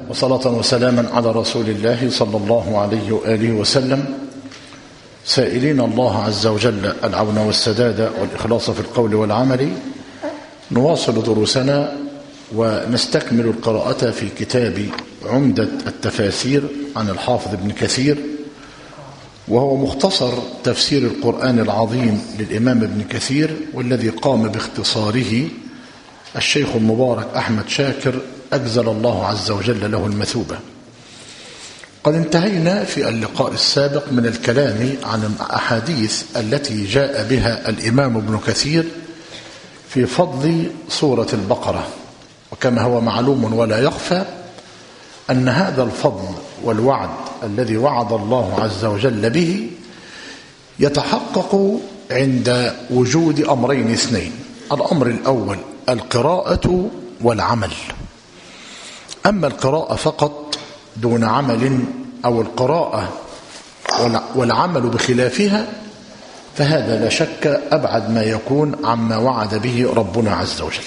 وصلاة وسلاما على رسول الله صلى الله عليه وآله وسلم، سائلين الله عز وجل العون والسداد والإخلاص في القول والعمل. نواصل دروسنا ونستكمل القراءة في كتاب عمدة التفاسير عن الحافظ ابن كثير، وهو مختصر تفسير القرآن العظيم للإمام ابن كثير، والذي قام باختصاره الشيخ المبارك أحمد شاكر أجزل الله عز وجل له المثوبة. قد انتهينا في اللقاء السابق من الكلام عن الأحاديث التي جاء بها الإمام ابن كثير في فضل سورة البقرة، وكما هو معلوم ولا يخفى أن هذا الفضل والوعد الذي وعد الله عز وجل به يتحقق عند وجود أمرين اثنين. الأمر الأول القراءة والعمل. أما القراءة فقط دون عمل، أو القراءة والعمل بخلافها، فهذا لا شك أبعد ما يكون عما وعد به ربنا عز وجل.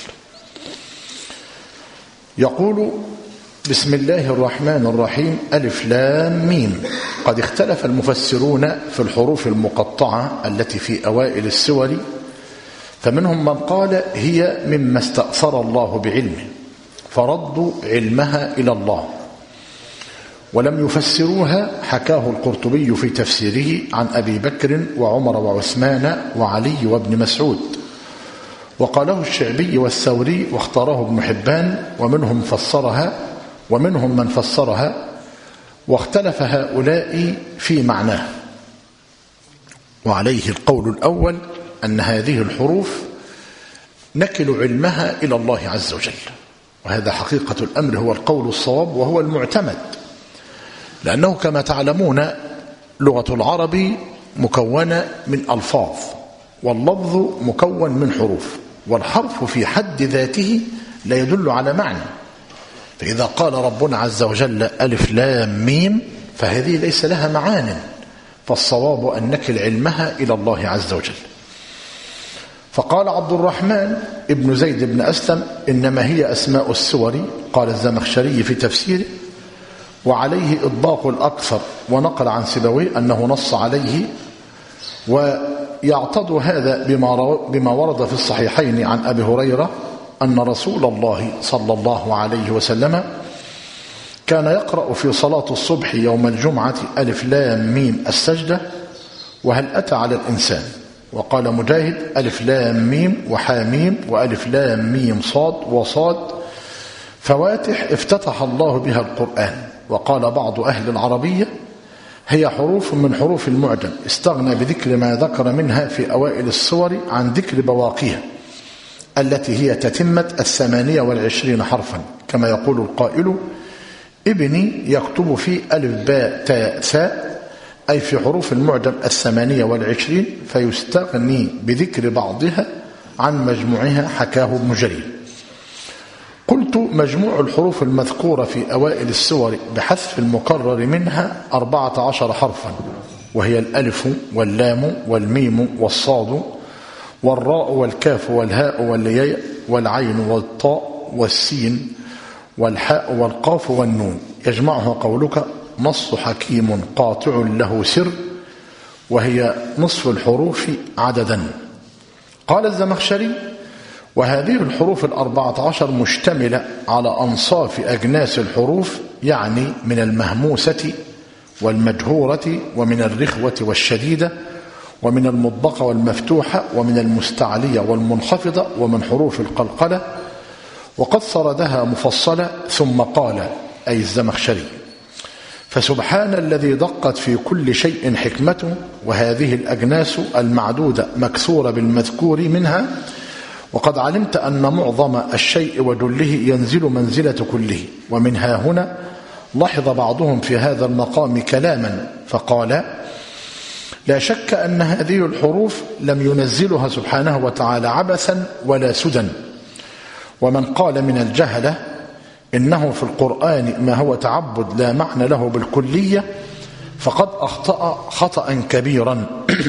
يقول: بسم الله الرحمن الرحيم. ألف لام ميم. قد اختلف المفسرون في الحروف المقطعة التي في أوائل السور، فمنهم من قال هي مما استأثر الله بعلمه فردوا علمها إلى الله، ولم يفسروها. حكاه القرطبي في تفسيره عن أبي بكر وعمر وعثمان وعلي وابن مسعود، وقاله الشعبي والثوري، واختاره ابن حبان، ومنهم من فسرها، واختلف هؤلاء في معناه. وعليه القول الأول أن هذه الحروف نكل علمها إلى الله عز وجل، وهذا حقيقة الأمر هو القول الصواب وهو المعتمد، لأنه كما تعلمون لغة العرب مكونة من ألفاظ، واللفظ مكون من حروف، والحرف في حد ذاته لا يدل على معنى. فإذا قال ربنا عز وجل ألف لام ميم فهذه ليس لها معان، فالصواب أن نكل علمها إلى الله عز وجل. فقال عبد الرحمن ابن زيد بن أسلم: إنما هي أسماء السور. قال الزمخشري في تفسيره: وعليه إطباق الأكثر، ونقل عن سيبويه أنه نص عليه. ويعتض هذا بما ورد في الصحيحين عن أبي هريرة أن رسول الله صلى الله عليه وسلم كان يقرأ في صلاة الصبح يوم الجمعة ألف لام ميم السجدة وهل أتى على الإنسان. وقال مجاهد: ألف لام ميم وحاميم وألف لام ميم صاد وصاد فواتح افتتح الله بها القرآن. وقال بعض أهل العربية: هي حروف من حروف المعجم، استغنى بذكر ما ذكر منها في أوائل السور عن ذكر بواقيها التي هي تتمة 28 حرفا، كما يقول القائل: ابني يكتب في ألف باء تاء ثاء، أي في حروف المعجم 28، فيستغني بذكر بعضها عن مجموعها. حكاه ابن جرير. قلت: مجموع الحروف المذكورة في أوائل السور بحذف المكرر منها 14 حرفا، وهي الألف واللام والميم والصاد والراء والكاف والهاء والياء والعين والطاء والسين والحاء والقاف والنون. يجمعها قولك: نص حكيم قاطع له سر، وهي نصف الحروف عددا. قال الزمخشري: وهذه الحروف 14 مشتملة على أنصاف أجناس الحروف، يعني من المهموسة والمجهورة، ومن الرخوة والشديدة، ومن المطبقة والمفتوحة، ومن المستعلية والمنخفضة، ومن حروف القلقلة. وقد سردها مفصلة، ثم قال أي الزمخشري: فسبحان الذي دقت في كل شيء حكمته، وهذه الأجناس المعدودة مكسورة بالمذكور منها، وقد علمت أن معظم الشيء وجله ينزل منزلة كله. ومنها هنا لاحظ بعضهم في هذا المقام كلاما فقال: لا شك أن هذه الحروف لم ينزلها سبحانه وتعالى عبثا ولا سدى. ومن قال من الجهلة إنه في القرآن ما هو تعبد لا معنى له بالكلية فقد أخطأ خطأ كبيرا.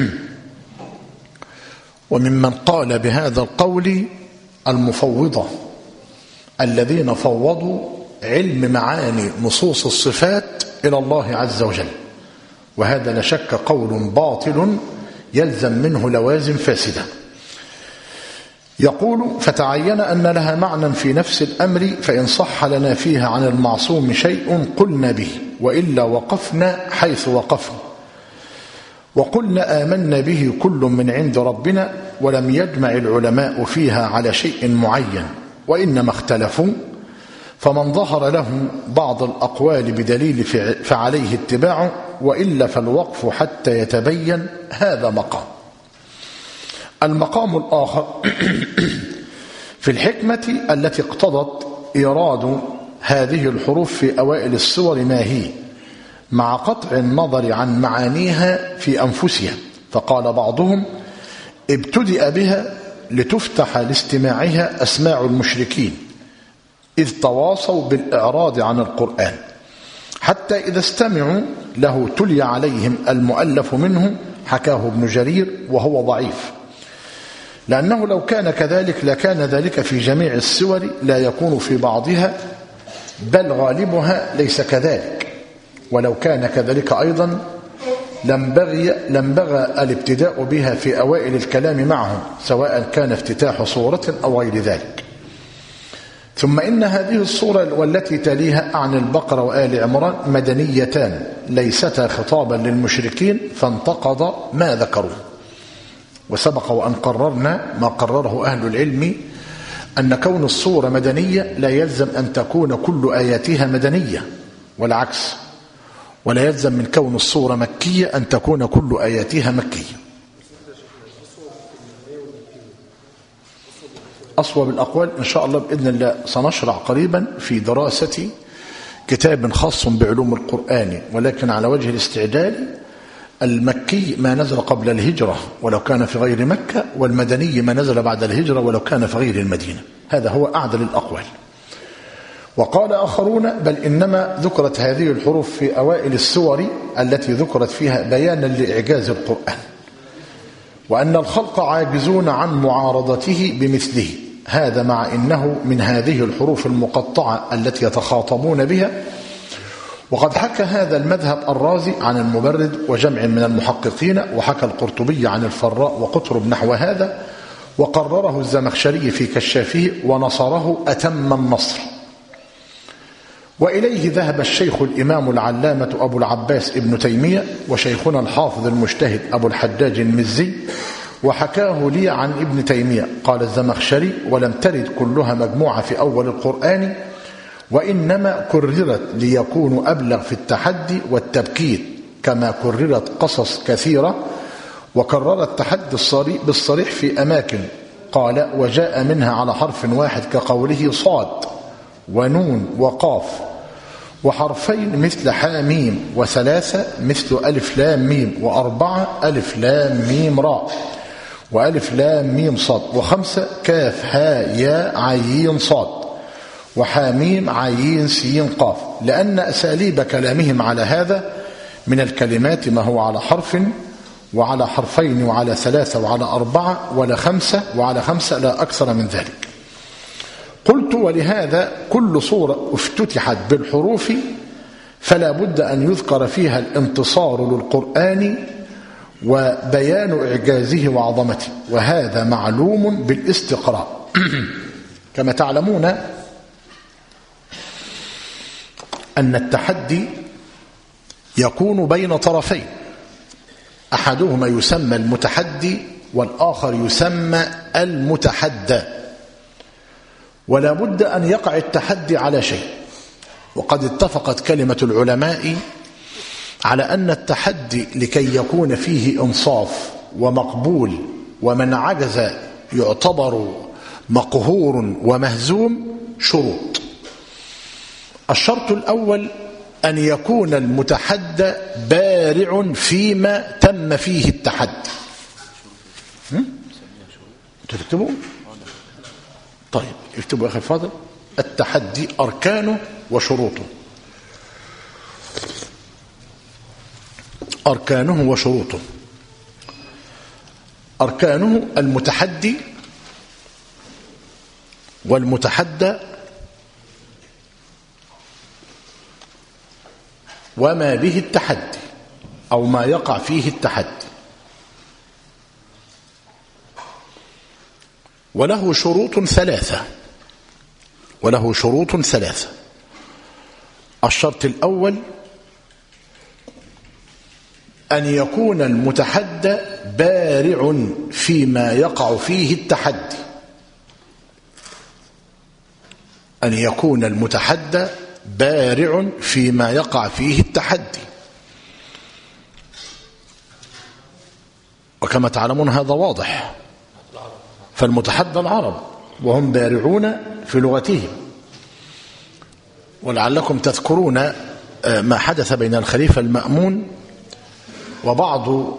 وممن قال بهذا القول المفوضة الذين فوضوا علم معاني نصوص الصفات إلى الله عز وجل، وهذا لا شك قول باطل يلزم منه لوازم فاسدة. يقول: فتعين أن لها معنى في نفس الأمر، فإن صح لنا فيها عن المعصوم شيء قلنا به، وإلا وقفنا حيث وقفنا، وقلنا آمنا به كل من عند ربنا، ولم يجمع العلماء فيها على شيء معين، وإنما اختلفوا، فمن ظهر له بعض الأقوال بدليل فعليه اتباعه، وإلا فالوقف حتى يتبين. هذا مقام. المقام الآخر في الحكمة التي اقتضت إيراد هذه الحروف في أوائل السور ما هي، مع قطع النظر عن معانيها في أنفسها. فقال بعضهم: ابتدأ بها لتفتح لاستماعها أسماع المشركين، إذ تواصوا بالإعراض عن القرآن، حتى إذا استمعوا له تلي عليهم المؤلف منه. حكاه ابن جرير وهو ضعيف، لأنه لو كان كذلك لكان ذلك في جميع السور، لا يكون في بعضها، بل غالبها ليس كذلك. ولو كان كذلك أيضا لم بغى الابتداء بها في أوائل الكلام معهم، سواء كان افتتاح صورة أو غير ذلك. ثم إن هذه الصورة والتي تليها عن البقرة وآل عمران مدنيتان، ليستا خطابا للمشركين، فانتقض ما ذكروه. وسبق وأن قررنا ما قرره أهل العلم، أن كون الصورة مدنية لا يلزم أن تكون كل آياتها مدنية، والعكس، ولا يلزم من كون الصورة مكية أن تكون كل آياتها مكية. أصوب الأقوال إن شاء الله بإذن الله سنشرع قريبا في دراسة كتاب خاص بعلوم القرآن، ولكن على وجه الاستعداد. المكي ما نزل قبل الهجرة ولو كان في غير مكة، والمدني ما نزل بعد الهجرة ولو كان في غير المدينة. هذا هو أعدل الأقوال. وقال آخرون: بل إنما ذكرت هذه الحروف في أوائل السور التي ذكرت فيها بيانا لإعجاز القرآن، وأن الخلق عاجزون عن معارضته بمثله. هذا مع إنه من هذه الحروف المقطعة التي يتخاطبون بها. وقد حكى هذا المذهب الرازي عن المبرد وجمع من المحققين، وحكى القرطبي عن الفراء وقطرب نحو هذا، وقرره الزمخشري في كشافه ونصره أتم النصر. وإليه ذهب الشيخ الإمام العلامة أبو العباس ابن تيمية، وشيخنا الحافظ المجتهد أبو الحجاج المزي، وحكاه لي عن ابن تيمية. قال الزمخشري: ولم ترد كلها مجموعة في أول القرآن، وإنما كررت ليكونوا أبلغ في التحدي والتبكيت، كما كررت قصص كثيرة، وكرر التحدي بالصريح في أماكن. قال: وجاء منها على حرف واحد كقوله صاد ونون وقاف، وحرفين مثل حاميم، وثلاثة مثل ألف لام ميم، وأربعة ألف لام ميم راء، وألف لام ميم صاد، وخمسة كاف ها يا عين صاد، وحاميم عين سين قاف، لأن أساليب كلامهم على هذا من الكلمات ما هو على حرف وعلى حرفين وعلى ثلاثة وعلى أربعة وعلى خمسة لا أكثر من ذلك. قلت: ولهذا كل صورة افتتحت بالحروف فلا بد أن يذكر فيها الانتصار للقرآن وبيان إعجازه وعظمته، وهذا معلوم بالاستقراء. كما تعلمون أن التحدي يكون بين طرفين، أحدهما يسمى المتحدي والآخر يسمى المتحدى، ولا بد أن يقع التحدي على شيء. وقد اتفقت كلمة العلماء على أن التحدي لكي يكون فيه إنصاف ومقبول ومن عجز يعتبر مقهور ومهزوم شروط. الشرط الأول أن يكون المتحدى بارع فيما تم فيه التحدي. تكتبوا؟ طيب اكتبوا يا أخي الفاضل: التحدي أركانه وشروطه. أركانه وشروطه. أركانه المتحدي والمتحدى وما به التحدي أو ما يقع فيه التحدي. وله شروط ثلاثة. الشرط الأول أن يكون المتحدى بارع فيما يقع فيه التحدي. أن يكون المتحدى بارع فيما يقع فيه التحدي. وكما تعلمون هذا واضح، فالمتحدى العرب وهم بارعون في لغتهم. ولعلكم تذكرون ما حدث بين الخليفة المأمون وبعض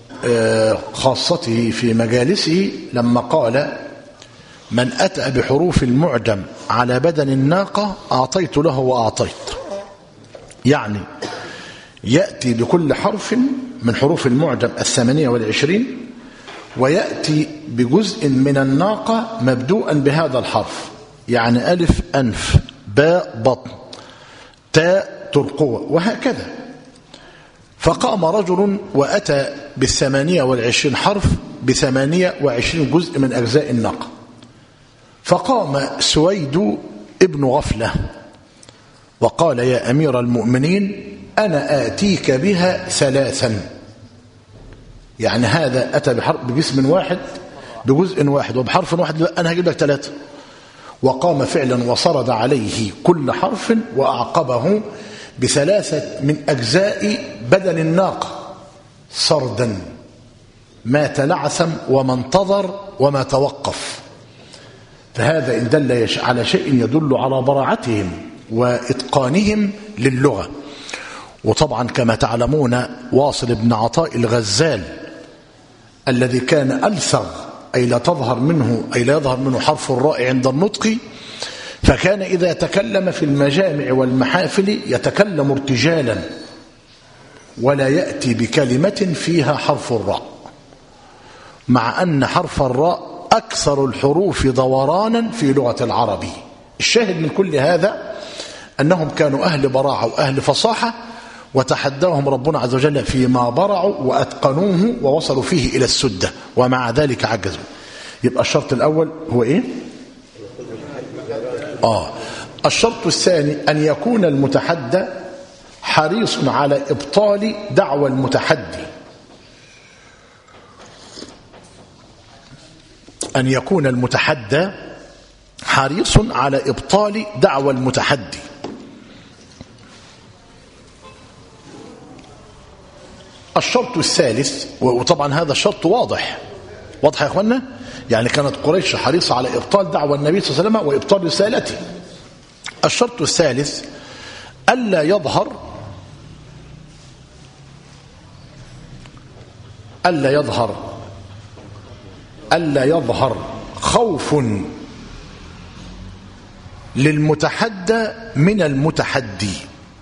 خاصته في مجالسه لما قال: من أتى بحروف المعجم على بدن الناقة أعطيت له وأعطيت. يعني يأتي بكل حرف من حروف المعجم 28 ويأتي بجزء من الناقة مبدوءا بهذا الحرف، يعني ألف أنف، باء بطن، تاء ترقوة، وهكذا. فقام رجل وأتى ب28 حرف ب28 جزء من أجزاء الناقة. فقام سويد ابن غفلة وقال: يا أمير المؤمنين أنا آتيك بها 3. يعني هذا أتى بجسم واحد بجزء واحد وبحرف واحد، أنا هجيب لك 3. وقام فعلا وصرد عليه كل حرف وأعقبه ب3 من أجزاء بدن الناقة سردا، ما تلعثم وما انتظر وما توقف. فهذا إن دل على شيء يدل على براعتهم وإتقانهم للغة. وطبعا كما تعلمون واصل بن عطاء الغزال الذي كان ألثغ، أي لا يظهر منه حرف الراء عند النطق، فكان إذا تكلم في المجامع والمحافل يتكلم ارتجالا ولا يأتي بكلمة فيها حرف الراء، مع أن حرف الراء أكثر الحروف دورانا في لغة العرب. الشاهد من كل هذا أنهم كانوا أهل براعة وأهل فصاحة، وتحداهم ربنا عز وجل فيما برعوا وأتقنوه ووصلوا فيه إلى السدة، ومع ذلك عجزوا. يبقى الشرط الأول هو إيه؟ الشرط الثاني أن يكون المتحدى حريص على إبطال دعوى المتحدي. أن يكون المتحدى حريص على إبطال دعوى المتحدي. الشرط الثالث، وطبعا هذا الشرط واضح يا أخوانا، يعني كانت قريش حريصة على إبطال دعوى النبي صلى الله عليه وسلم وإبطال رسالته. الشرط الثالث ألا يظهر خوف للمتحدى من المتحدي.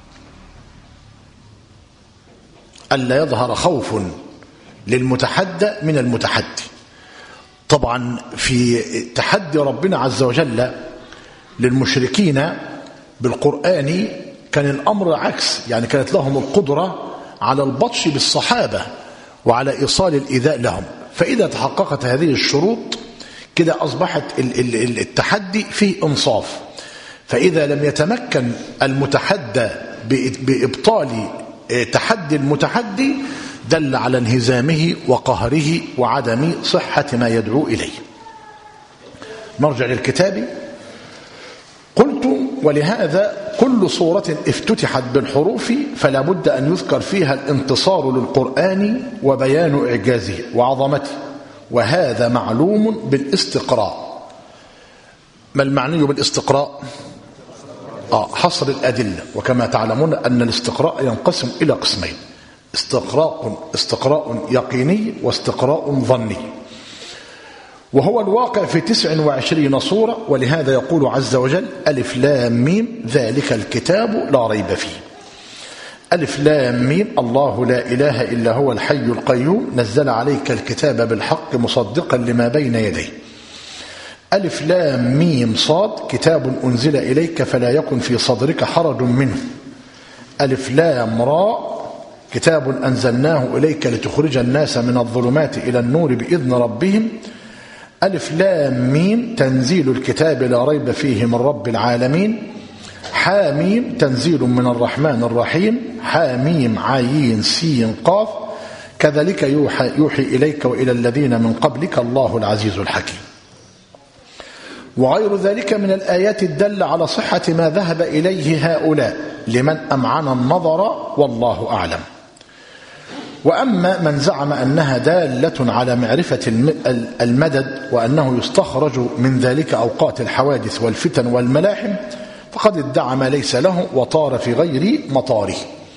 ألا يظهر خوف للمتحدى من المتحدي. طبعا في تحدي ربنا عز وجل للمشركين بالقرآن كان الأمر عكس، يعني كانت لهم القدرة على البطش بالصحابة وعلى إيصال الإيذاء لهم. فإذا تحققت هذه الشروط كده أصبحت التحدي فيه إنصاف. فإذا لم يتمكن المتحدى بإبطال تحدي المتحدي دل على انهزامه وقهره وعدم صحة ما يدعو إليه. نرجع للكتاب. قلت: ولهذا كل سورة افتتحت بالحروف فلا بد أن يذكر فيها الانتصار للقرآن وبيان إعجازه وعظمته، وهذا معلوم بالاستقراء. ما المعني بالاستقراء؟ حصر الأدلة. وكما تعلمون أن الاستقراء ينقسم إلى قسمين: استقراء يقيني واستقراء ظني، وهو الواقع في 29 صورة. ولهذا يقول عز وجل: ألف لام ميم ذلك الكتاب لا ريب فيه. ألف لام ميم الله لا إله إلا هو الحي القيوم نزل عليك الكتاب بالحق مصدقا لما بين يديه. ألف لام ميم صاد كتاب أنزل إليك فلا يكن في صدرك حرج منه. ألف لام راء كتاب أنزلناه إليك لتخرج الناس من الظلمات إلى النور بإذن ربهم ألف لام ميم تنزيل الكتاب لا ريب فيه من رب العالمين حاميم تنزيل من الرحمن الرحيم حاميم عين سين قاف كذلك يوحي إليك وإلى الذين من قبلك الله العزيز الحكيم. وغير ذلك من الآيات الدالة على صحة ما ذهب إليه هؤلاء لمن أمعن النظر والله أعلم. وأما من زعم أنها دالة على معرفة المدد وأنه يستخرج من ذلك أوقات الحوادث والفتن والملاحم فقد ادعى ما ليس له وطار في غير مطاره.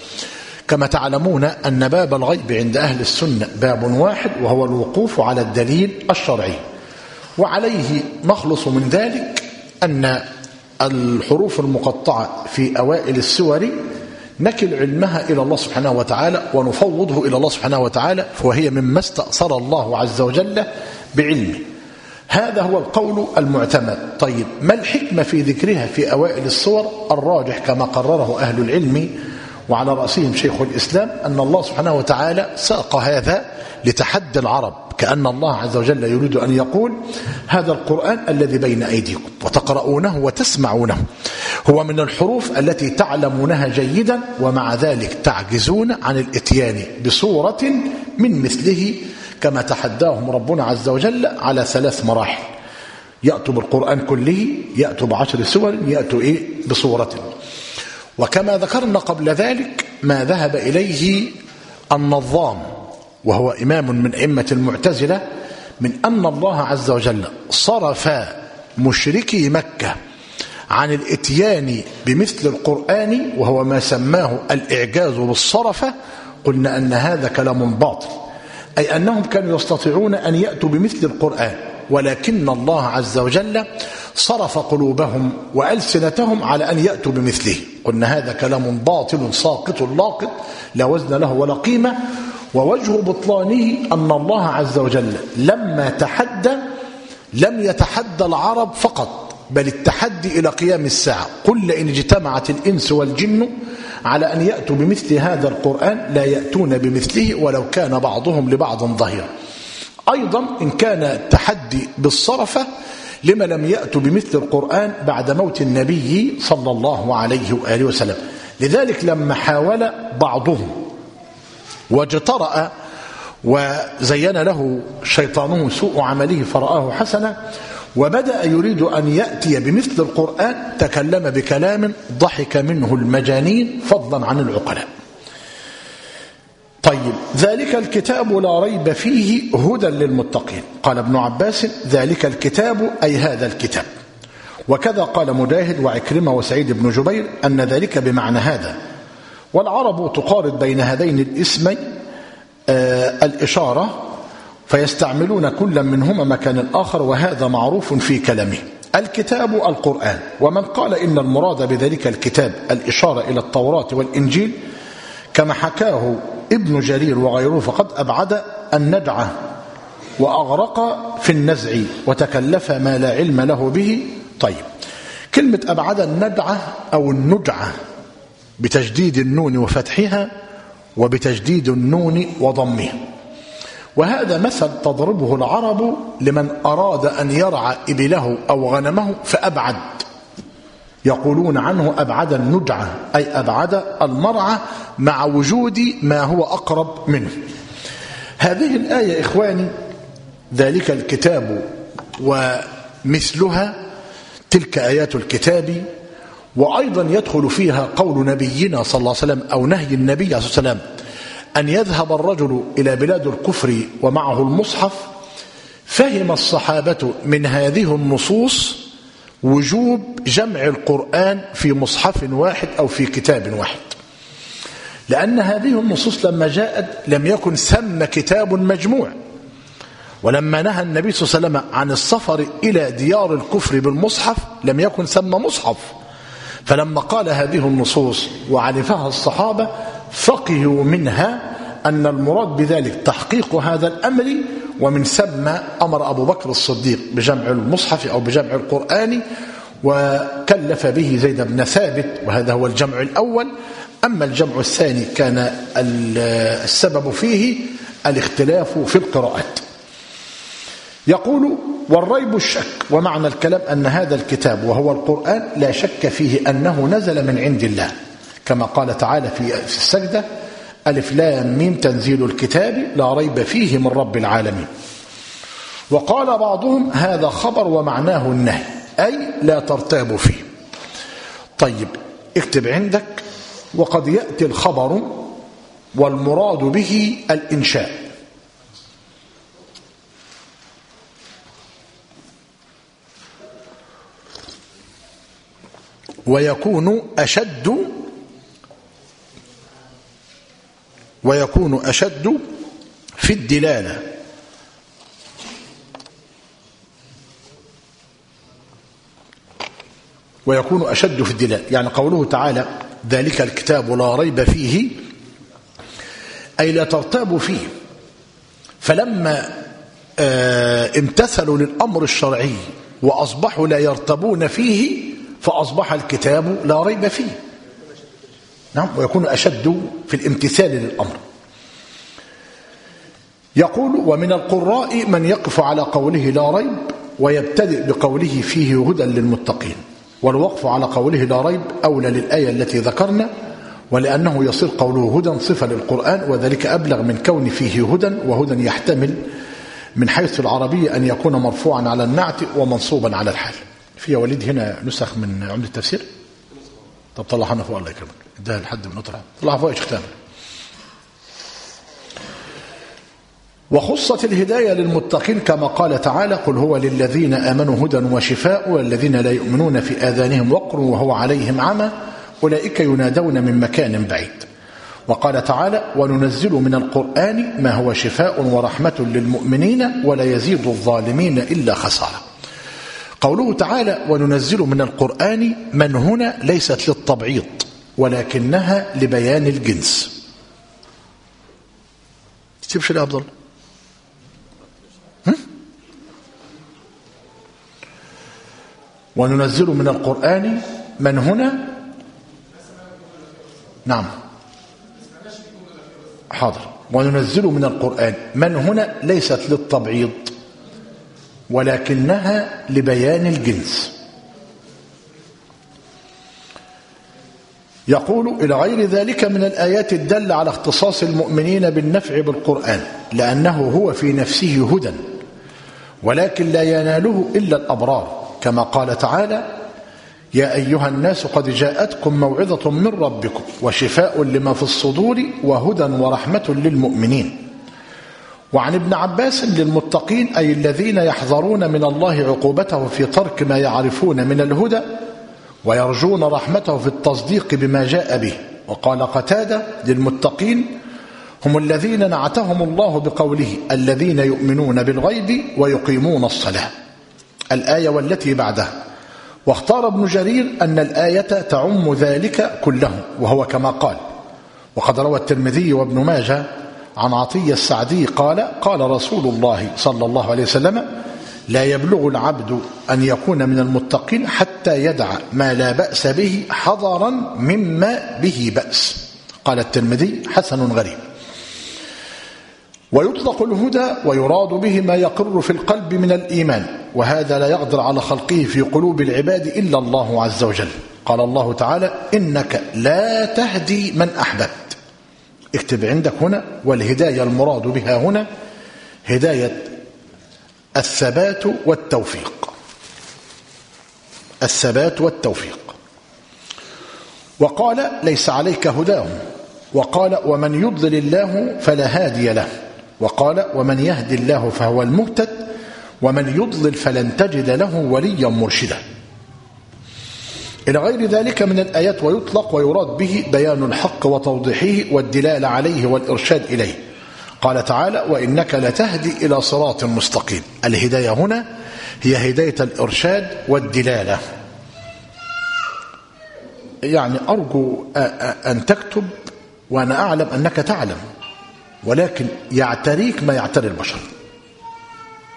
كما تعلمون أن باب الغيب عند أهل السنة باب واحد وهو الوقوف على الدليل الشرعي، وعليه نخلص من ذلك أن الحروف المقطعة في أوائل السور نكل علمها إلى الله سبحانه وتعالى ونفوضه إلى الله سبحانه وتعالى، وهي مما استأثر الله عز وجل بعلمه. هذا هو القول المعتمد. طيب ما الحكمة في ذكرها في أوائل السور؟ الراجح كما قرره أهل العلم وعلى رأسهم شيخ الإسلام أن الله سبحانه وتعالى ساق هذا لتحدي العرب، كأن الله عز وجل يريد أن يقول هذا القرآن الذي بين أيديكم وتقرؤونه وتسمعونه هو من الحروف التي تعلمونها جيدا، ومع ذلك تعجزون عن الاتيان بصورة من مثله، كما تحداهم ربنا عز وجل على 3 مراحل: يأتوا بالقرآن كله، يأتوا ب10 سور، يأتوا بصورة. وكما ذكرنا قبل ذلك ما ذهب إليه النظام وهو إمام من أئمة المعتزلة من أن الله عز وجل صرف مشركي مكة عن الاتيان بمثل القرآن وهو ما سماه الإعجاز بالصرفة. قلنا أن هذا كلام باطل، أي أنهم كانوا يستطيعون أن يأتوا بمثل القرآن، ولكن الله عز وجل صرف قلوبهم وألسنتهم على أن يأتوا بمثله. قلنا هذا كلام باطل ساقط لاقط لا وزن له ولا قيمة. ووجه بطلانه أن الله عز وجل لما تحدى لم يتحدى العرب فقط، بل التحدي إلى قيام الساعة. قل لئن اجتمعت الإنس والجن على أن يأتوا بمثل هذا القرآن لا يأتون بمثله ولو كان بعضهم لبعض ظهيرا. أيضا إن كان التحدي بالصرفة لما لم يأتوا بمثل القرآن بعد موت النبي صلى الله عليه وآله وسلم. لذلك لما حاول بعضهم واجترأ وزين له شيطانه سوء عمله فرآه حسنا وبدأ يريد أن يأتي بمثل القرآن تكلم بكلام ضحك منه المجانين فضلا عن العقلاء. طيب ذلك الكتاب لا ريب فيه هدى للمتقين. قال ابن عباس ذلك الكتاب أي هذا الكتاب. وكذا قال مجاهد وعكرمة وسعيد بن جبير أن ذلك بمعنى هذا. والعرب تقارب بين هذين الاسمين الإشارة فيستعملون كل منهما مكان الآخر، وهذا معروف في كلامه. الكتاب القرآن. ومن قال إن المراد بذلك الكتاب الإشارة إلى التوراة والإنجيل كما حكاه ابن جرير وغيره فقد أبعد الندعة وأغرق في النزع وتكلف ما لا علم له به. طيب كلمة أبعد الندعة أو النجعة بتجديد النون وفتحها وبتجديد النون وضمها، وهذا مثل تضربه العرب لمن أراد أن يرعى إبله أو غنمه فأبعد، يقولون عنه أبعد النجعة أي أبعد المرعى مع وجود ما هو أقرب منه. هذه الآية إخواني ذلك الكتاب ومثلها تلك آيات الكتاب، وأيضا يدخل فيها قول نبينا صلى الله عليه وسلم أو نهي النبي صلى الله عليه وسلم أن يذهب الرجل إلى بلاد الكفر ومعه المصحف. فهم الصحابة من هذه النصوص وجوب جمع القرآن في مصحف واحد أو في كتاب واحد، لأن هذه النصوص لما جاءت لم يكن ثم كتاب مجموع، ولما نهى النبي صلى الله عليه وسلم عن السفر إلى ديار الكفر بالمصحف لم يكن ثم مصحف. فلما قال هذه النصوص وعرفها الصحابة فقهوا منها أن المراد بذلك تحقيق هذا الأمر، ومن ثم أمر أبو بكر الصديق بجمع المصحف أو بجمع القرآن وكلف به زيد بن ثابت، وهذا هو الجمع الأول أما الجمع الثاني كان السبب فيه الاختلاف في القراءات. يقول: والريب الشك، ومعنى الكلام أن هذا الكتاب وهو القرآن لا شك فيه أنه نزل من عند الله، كما قال تعالى في السجدة: ألف لام ميم تنزيل الكتاب لا ريب فيه من رب العالمين. وقال بعضهم: هذا خبر ومعناه النهي، أي لا ترتاب فيه. طيب اكتب عندك: وقد يأتي الخبر والمراد به الإنشاء. ويكون أشد في الدلالة. ويكون أشد في الدلالة، يعني قوله تعالى: ذلك الكتاب لا ريب فيه، أي لا ترتاب فيه. فلما امتثلوا للأمر الشرعي وأصبحوا لا يرتبون فيه، فأصبح الكتاب لا ريب فيه. نعم، ويكون أشد في الامتثال للأمر. يقول: ومن القراء من يقف على قوله لا ريب ويبتدئ بقوله فيه هدى للمتقين، والوقف على قوله لا ريب أولى للآية التي ذكرنا، ولأنه يصير قوله هدى صفة للقرآن، وذلك أبلغ من كون فيه هدى. وهدى يحتمل من حيث العربية أن يكون مرفوعا على النعت ومنصوبا على الحال. في يا وليد هنا نسخ من عمدة التفسير؟ طب طلعها فوق، الله يكرمك، اداها لحد من نطرح، طلعها فوق يا شيخ تامر. وخصت الهداية للمتقين كما قال تعالى: قل هو للذين آمنوا هدى وشفاء والذين لا يؤمنون في آذانهم وقر وهو عليهم عمى أولئك ينادون من مكان بعيد. وقال تعالى: وننزل من القرآن ما هو شفاء ورحمة للمؤمنين ولا يزيد الظالمين إلا خسارة. قوله تعالى: وننزل من القرآن، من هنا ليست للتبعيض ولكنها لبيان الجنس. تكتبش ليه يا عبد الله؟ وننزل من القرآن، من هنا، نعم حاضر. وننزل من القرآن، من هنا ليست للتبعيض ولكنها لبيان الجنس. يقول: إلى غير ذلك من الآيات الدالة على اختصاص المؤمنين بالنفع بالقرآن، لأنه هو في نفسه هدى ولكن لا يناله إلا الأبرار، كما قال تعالى: يا أيها الناس قد جاءتكم موعظة من ربكم وشفاء لما في الصدور وهدى ورحمة للمؤمنين. وعن ابن عباس: للمتقين أي الذين يحذرون من الله عقوبته في ترك ما يعرفون من الهدى ويرجون رحمته في التصديق بما جاء به. وقال قتادة: للمتقين هم الذين نعتهم الله بقوله: الذين يؤمنون بالغيب ويقيمون الصلاة، الآية والتي بعدها. واختار ابن جرير أن الآية تعم ذلك كله، وهو كما قال. وقد روى الترمذي وابن ماجه عن عطية السعدي قال: قال رسول الله صلى الله عليه وسلم: لا يبلغ العبد أن يكون من المتقين حتى يدع ما لا بأس به حذرا مما به بأس. قال الترمذي: حسن غريب. ويطلق الهدى ويراد به ما يقر في القلب من الإيمان، وهذا لا يقدر على خلقه في قلوب العباد إلا الله عز وجل. قال الله تعالى: إنك لا تهدي من أحببت. اكتب عندك هنا: والهداية المراد بها هنا هداية الثبات والتوفيق. الثبات والتوفيق. وقال: ليس عليك هداهم. وقال: ومن يضلل الله فلا هادي له. وقال: ومن يهدي الله فهو المهتد ومن يضلل فلن تجد له وليا مرشدا. إلى غير ذلك من الآيات. ويطلق ويراد به بيان الحق وتوضيحه والدلالة عليه والإرشاد إليه. قال تعالى: وإنك لتهدي إلى صراط مستقيم. الهداية هنا هي هداية الإرشاد والدلالة. يعني أرجو أن تكتب وأنا أعلم أنك تعلم، ولكن يعتريك ما يعتري البشر.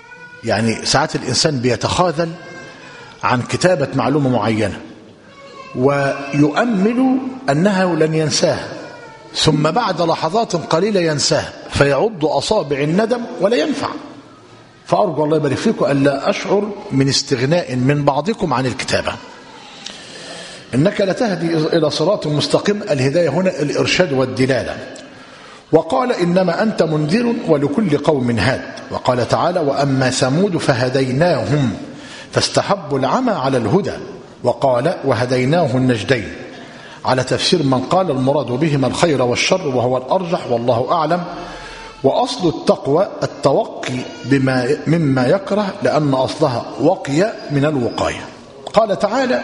يعني ساعات الإنسان بيتخاذل عن كتابة معلومة معينة، ويؤمل أنه لن ينساها، ثم بعد لحظات قليلة ينساها فيعض أصابع الندم ولا ينفع. فأرجو الله يبارك فيكم ألا أشعر من استغناء من بعضكم عن الكتابة. إنك لتهدي إلى صراط مستقيم، الهداية هنا الإرشاد والدلالة. وقال إنما أنت منذر ولكل قوم هاد. وقال تعالى وأما ثمود فهديناهم فاستحبوا العمى على الهدى. وقال وهديناه النجدين، على تفسير من قال المراد بهما الخير والشر وهو الأرجح والله أعلم. وأصل التقوى التوقي مما يكره، لأن أصلها وقي من الوقاية. قال تعالى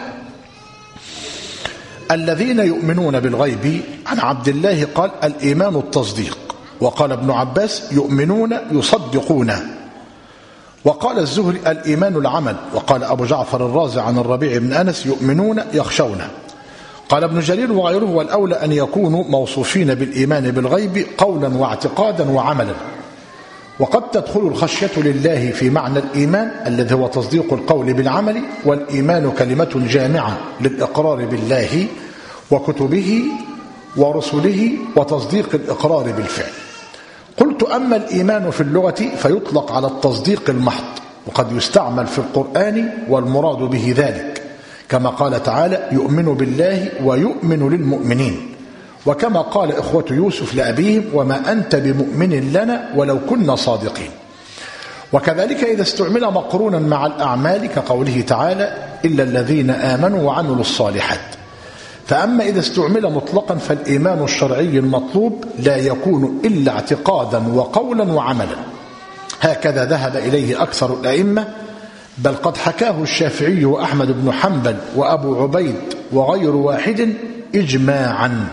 الذين يؤمنون بالغيب. عن عبد الله قال الإيمان التصديق. وقال ابن عباس يؤمنون يصدقون. وقال الزهري الإيمان العمل. وقال أبو جعفر الرازي عن الربيع بن أنس يؤمنون يخشون. قال ابن جرير وغيره والأولى أن يكونوا موصوفين بالإيمان بالغيب قولا واعتقادا وعملا. وقد تدخل الخشية لله في معنى الإيمان الذي هو تصديق القول بالعمل. والإيمان كلمة جامعة للإقرار بالله وكتبه ورسله وتصديق الإقرار بالفعل. قلت أما الإيمان في اللغة فيطلق على التصديق المحض، وقد يستعمل في القرآن والمراد به ذلك، كما قال تعالى يؤمن بالله ويؤمن للمؤمنين، وكما قال إخوة يوسف لأبيهم وما أنت بمؤمن لنا ولو كنا صادقين. وكذلك إذا استعمل مقرونا مع الأعمال كقوله تعالى إلا الذين آمنوا وعملوا الصالحات. فأما إذا استعمل مطلقا فالإيمان الشرعي المطلوب لا يكون إلا اعتقادا وقولا وعملا. هكذا ذهب إليه أكثر الأئمة، بل قد حكاه الشافعي وأحمد بن حنبل وأبو عبيد وغير واحد إجماعا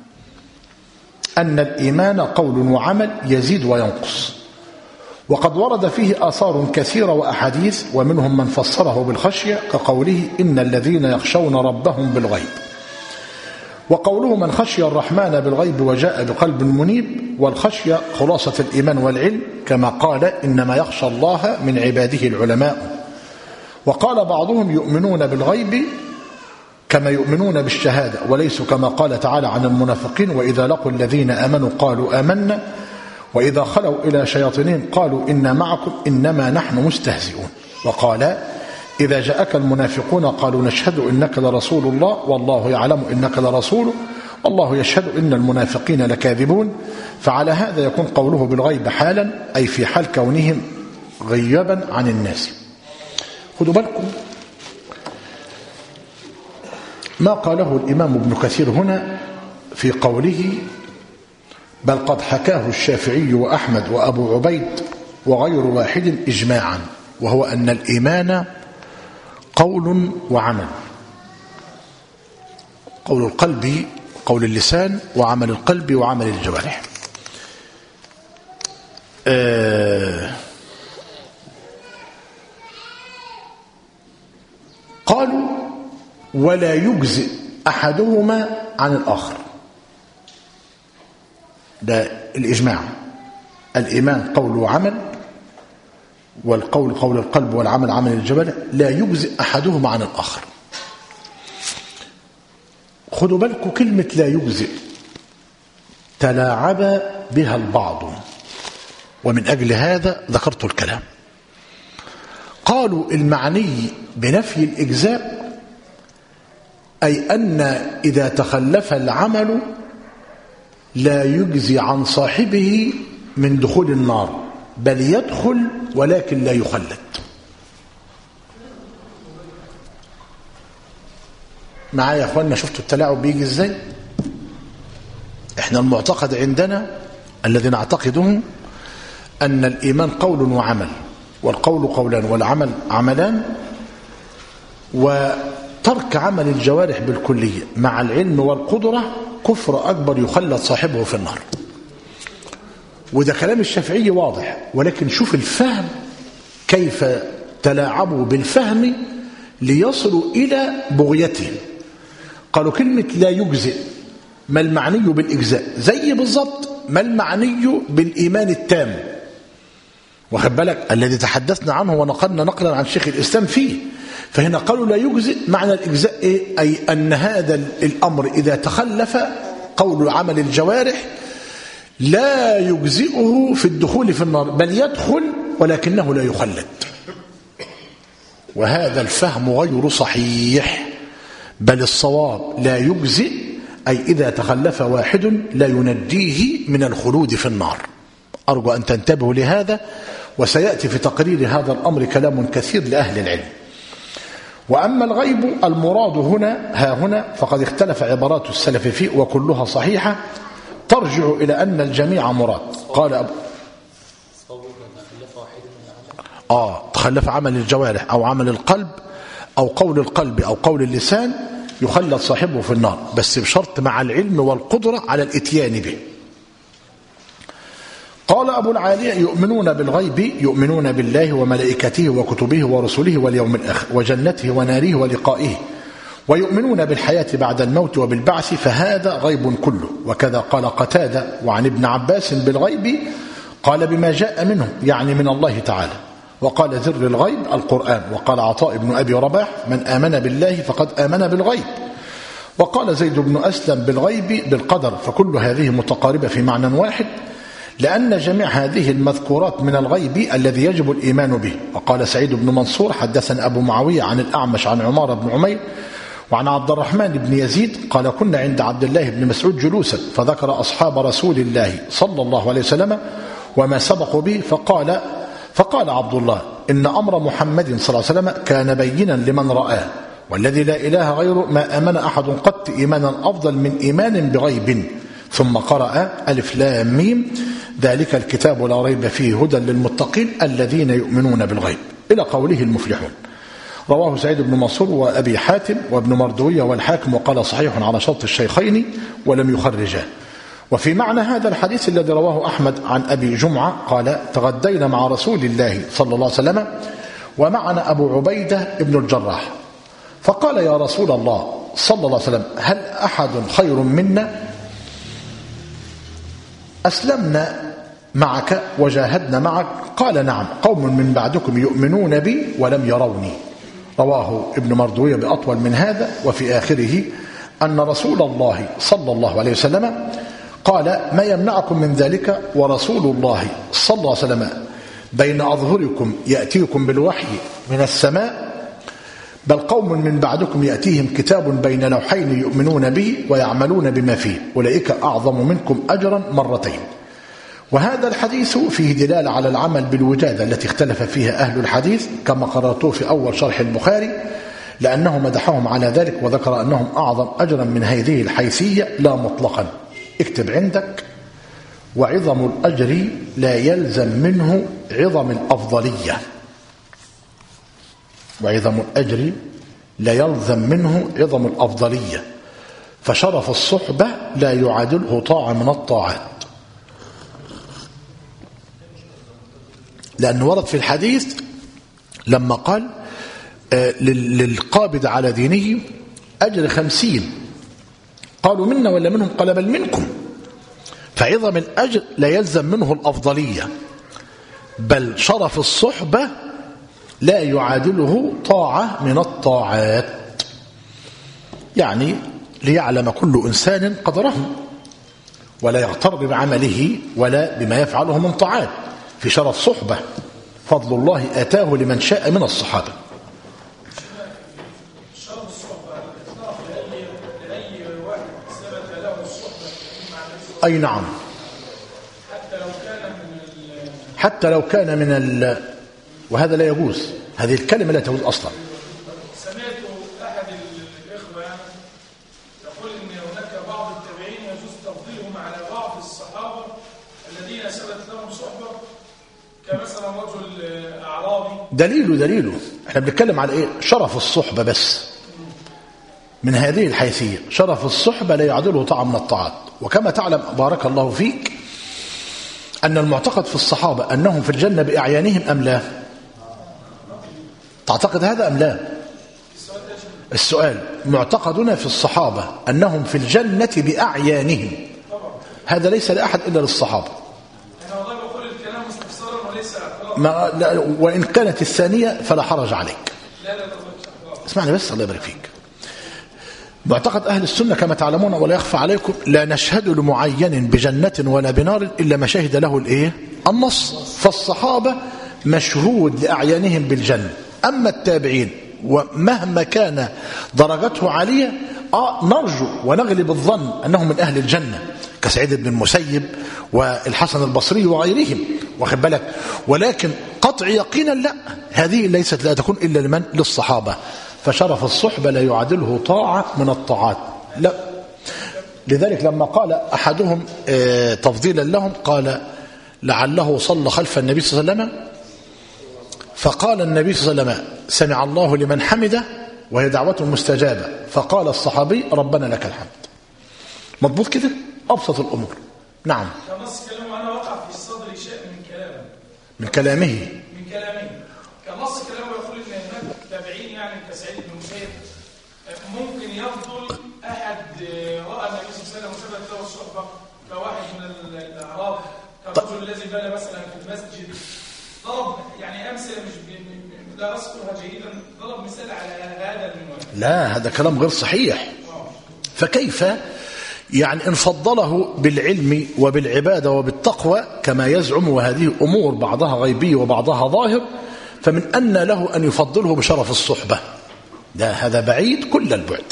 أن الإيمان قول وعمل يزيد وينقص. وقد ورد فيه آثار كثيرة وأحاديث، ومنهم من فسره بالخشية كقوله إن الذين يخشون ربهم بالغيب، وقوله من خشي الرحمن بالغيب وجاء بقلب منيب. والخشية خلاصة الإيمان والعلم، كما قال إنما يخشى الله من عباده العلماء. وقال بعضهم يؤمنون بالغيب كما يؤمنون بالشهادة، وليسوا كما قال تعالى عن المنافقين وإذا لقوا الذين آمنوا قالوا آمنا وإذا خلوا إلى شياطينهم قالوا إنا معكم إنما نحن مستهزئون. وقال إذا جاءك المنافقون قالوا نشهد إنك لرسول الله والله يعلم إنك لرسوله والله يشهد إن المنافقين لكاذبون. فعلى هذا يكون قوله بالغيب حالا، أي في حال كونهم غيبا عن الناس. خذوا بالكم ما قاله الإمام ابن كثير هنا في قوله بل قد حكاه الشافعي وأحمد وأبو عبيد وغير واحد إجماعا، وهو أن الإيمان قول وعمل، قول القلب قول اللسان وعمل القلب وعمل الجوارح. قالوا ولا يجزئ أحدهما عن الآخر، ده الإجماع. الإيمان قول وعمل، والقول قول القلب والعمل عمل الجوارح، لا يجزئ أحدهما عن الآخر. خذوا بالكم كلمة لا يجزئ تلاعب بها البعض، ومن أجل هذا ذكرت الكلام. قالوا المعني بنفي الإجزاء أي أن إذا تخلف العمل لا يجزي عن صاحبه من دخول النار، بل يدخل ولكن لا يخلد. معايا يا أخواننا؟ شفتوا التلاعب بيجي إزاي؟ إحنا المعتقد عندنا الذي نعتقده أن الإيمان قول وعمل، والقول قولان والعمل عملان، وترك عمل الجوارح بالكلية مع العلم والقدرة كفر أكبر يخلد صاحبه في النار. وده كلام الشافعي واضح، ولكن شوف الفهم كيف تلاعبوا بالفهم ليصلوا إلى بغيتهم. قالوا كلمة لا يجزئ ما المعني بالإجزاء، زي بالضبط ما المعني بالإيمان التام. واخد بالك، الذي تحدثنا عنه ونقلنا نقلا عن شيخ الإسلام فيه. فهنا قالوا لا يجزئ. معنى الإجزاء إيه؟ أي أن هذا الأمر إذا تخلف قول عمل الجوارح لا يجزئه في الدخول في النار، بل يدخل ولكنه لا يخلد. وهذا الفهم غير صحيح، بل الصواب لا يجزئ، أي إذا تخلف واحد لا ينجيه من الخلود في النار. أرجو أن تنتبهوا لهذا، وسيأتي في تقرير هذا الأمر كلام كثير لأهل العلم. وأما الغيب المراد هنا فقد اختلف عبارات السلف فيه وكلها صحيحة ترجع إلى أن الجميع مراد. قال أبو تخلف عمل الجوارح أو عمل القلب أو قول القلب أو قول اللسان يخلد صاحبه في النار، بس بشرط مع العلم والقدرة على الاتيان به. قال أبو العالية يؤمنون بالغيب، يؤمنون بالله وملائكته وكتبه ورسله واليوم الآخر وجنته وناره ولقائه، ويؤمنون بالحياة بعد الموت وبالبعث، فهذا غيب كله. وكذا قال قتادة وعن ابن عباس بالغيب قال بما جاء منه، يعني من الله تعالى. وقال ذر الغيب القرآن. وقال عطاء بن أبي رباح من آمن بالله فقد آمن بالغيب. وقال زيد بن أسلم بالغيب بالقدر. فكل هذه متقاربة في معنى واحد، لأن جميع هذه المذكورات من الغيب الذي يجب الإيمان به. وقال سعيد بن منصور حدثنا أبو معاوية عن الأعمش عن عمار بن عمير وعن عبد الرحمن بن يزيد قال كنا عند عبد الله بن مسعود جلوسا، فذكر أصحاب رسول الله صلى الله عليه وسلم وما سبقوا به، فقال عبد الله إن أمر محمد صلى الله عليه وسلم كان بينا لمن رآه، والذي لا إله غيره ما آمن أحد قط إيمانا أفضل من إيمان بغيب. ثم قرأ ألف لام ميم ذلك الكتاب لا ريب فيه هدى للمتقين الذين يؤمنون بالغيب إلى قوله المفلحون. رواه سعيد بن منصور وأبي حاتم وابن مردوية والحاكم، وقال صحيح على شرط الشيخين ولم يخرجاه. وفي معنى هذا الحديث الذي رواه أحمد عن أبي جمعة قال تغدينا مع رسول الله صلى الله عليه وسلم ومعنا أبو عبيدة ابن الجراح، فقال يا رسول الله صلى الله عليه وسلم هل أحد خير منا؟ أسلمنا معك وجاهدنا معك. قال نعم، قوم من بعدكم يؤمنون بي ولم يروني. رواه ابن مردوية بأطول من هذا. وفي آخره أن رسول الله صلى الله عليه وسلم قال ما يمنعكم من ذلك ورسول الله صلى الله عليه وسلم بين أظهركم يأتيكم بالوحي من السماء، بل قوم من بعدكم يأتيهم كتاب بين لوحين يؤمنون به ويعملون بما فيه أولئك أعظم منكم أجرا مرتين. وهذا الحديث فيه دلالة على العمل بالوجادة التي اختلف فيها أهل الحديث كما قرأته في أول شرح البخاري، لأنه مدحهم على ذلك وذكر أنهم أعظم أجرا من هذه الحيثية لا مطلقا. اكتب عندك وعظم الأجر لا يلزم منه عظم الأفضلية، وعظم الأجر لا يلزم منه عظم الأفضلية، فشرف الصحبة لا يعادله طاعة من الطاعات، لأنه ورد في الحديث لما قال للقابض على دينه أجر 50، قالوا منا ولا منهم؟ قال بل منكم. فعظم الأجر لا يلزم منه الأفضلية، بل شرف الصحبة لا يعادله طاعة من الطاعات، يعني ليعلم كل إنسان قدره ولا يغتر بعمله ولا بما يفعله من طاعات. في شرف صحبة فضل الله آتاه لمن شاء من الصحابة. أي نعم، حتى لو كان من وهذا لا يجوز، هذه الكلمة لا تجوز أصلا. سمعت أحد الإخوة يقول إن هناك بعض التابعين يجوز تفضيلهم على بعض الصحابة الذين ثبت لهم صحبة، كمثلا رجل أعرابي. دليله احنا بنتكلم على ايه؟ شرف الصحبة بس من هذه الحيثية. شرف الصحبة لا يعادله طاعة من الطاعات. وكما تعلم بارك الله فيك أن المعتقد في الصحابة أنهم في الجنة بأعيانهم أم لا؟ تعتقد هذا أم لا؟ السؤال معتقدنا في الصحابة أنهم في الجنة بأعيانهم، هذا ليس لأحد إلا للصحابة. وإن كانت الثانية فلا حرج عليك. اسمعني بس الله يبارك فيك. معتقد أهل السنة كما تعلمون ولا يخفى عليكم لا نشهد لمعين بجنة ولا بنار إلا ما شهد له النص. فالصحابة مشهود لأعيانهم بالجنة. أما التابعين ومهما كان درجته عالية نرجو ونغلب الظن أنهم من أهل الجنة كسعيد بن المسيب والحسن البصري وغيرهم، واخد بالك، ولكن قطع يقينا لا، هذه ليست لا تكون إلا لمن للصحابة. فشرف الصحبة لا يعادله طاعة من الطاعات لا. لذلك لما قال أحدهم تفضيلا لهم قال لعله صلى خلف النبي صلى الله عليه وسلم فقال النبي صلى الله عليه وسلم سمع الله لمن حمده وهي دعوة مستجابة، فقال الصحابي ربنا لك الحمد. مضبوط كده أبسط الأمور. نعم. كنص كلامه أنا وقع في الصدر شيء من كلامه كنص كلامه يقول إن هناك تابعين يعني كسعيد بن المسيب ممكن يفضل أحد رأى النبي صلى الله عليه وسلم وثبت له الصحبة كواحد من الأعراب كالرجل الذي بنى مثلا في المسجد. ضرب يعني أمثلة مش لا أذكرها جيدا، ضرب مثال على هذا المنوال. لا هذا كلام غير صحيح. فكيف يعني إن فضله بالعلم وبالعبادة وبالتقوى كما يزعم، وهذه أمور بعضها غيبية وبعضها ظاهر، فمن أن له أن يفضله بشرف الصحبة؟ لا هذا بعيد كل البعد.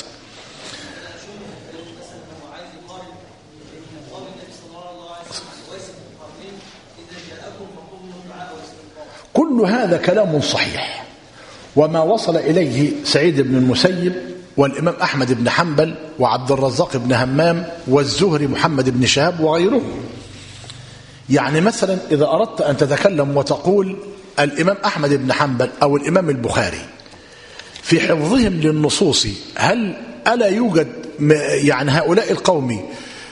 كل هذا كلام صحيح، وما وصل إليه سعيد بن المسيب والإمام أحمد بن حنبل وعبد الرزاق بن همام والزهري محمد بن شهاب وغيره. يعني مثلا إذا أردت أن تتكلم وتقول الإمام أحمد بن حنبل أو الإمام البخاري في حفظهم للنصوص ألا يوجد يعني هؤلاء القوم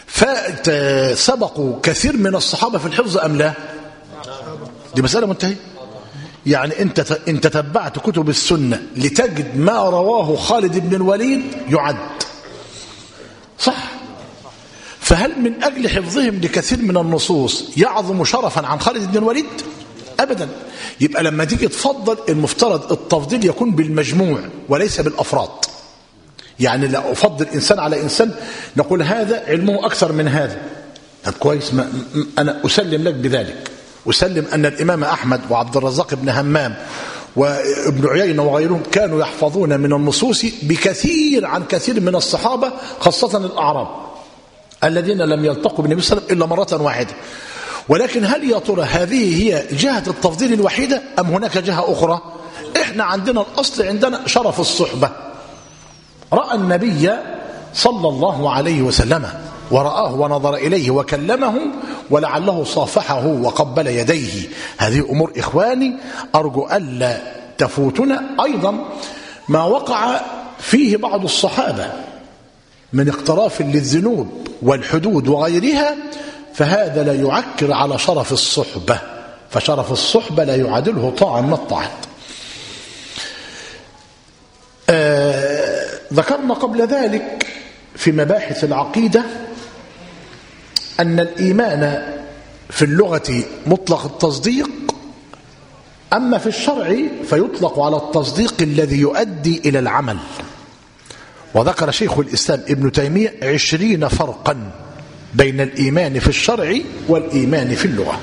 سبقوا كثير من الصحابة في الحفظ أم لا؟ دي مسألة منتهية. يعني انت تتبعت كتب السنة لتجد ما رواه خالد بن الوليد يعد صح. فهل من أجل حفظهم لكثير من النصوص يعظم شرفا عن خالد بن الوليد؟ أبدا. يبقى لما تيجي تفضل المفترض التفضيل يكون بالمجموع وليس بالأفراد. يعني لا أفضل إنسان على إنسان نقول هذا علمه أكثر من هذا. طب كويس، أنا أسلم لك بذلك، أسلم أن الإمام أحمد وعبد الرزاق بن همام وابن عيينة وغيرهم كانوا يحفظون من النصوص بكثير عن كثير من الصحابة، خاصة الأعراب الذين لم يلتقوا بالنبي صلى الله عليه وسلم إلا مرة واحدة. ولكن هل يا ترى هذه هي جهة التفضيل الوحيدة أم هناك جهة أخرى؟ إحنا عندنا الأصل، عندنا شرف الصحبة. رأى النبي صلى الله عليه وسلم ورآه ونظر إليه وكلمه ولعله صافحه وقبل يديه. هذه أمور إخواني أرجو ألا تفوتنا. أيضا ما وقع فيه بعض الصحابة من اقتراف للذنوب والحدود وغيرها، فهذا لا يعكر على شرف الصحبة، فشرف الصحبة لا يعادله طاعة من الطاعات. ذكرنا قبل ذلك في مباحث العقيدة أن الإيمان في اللغة مطلق التصديق، أما في الشرع فيطلق على التصديق الذي يؤدي إلى العمل. وذكر شيخ الإسلام ابن تيمية 20 فرقا بين الإيمان في الشرع والإيمان في اللغة.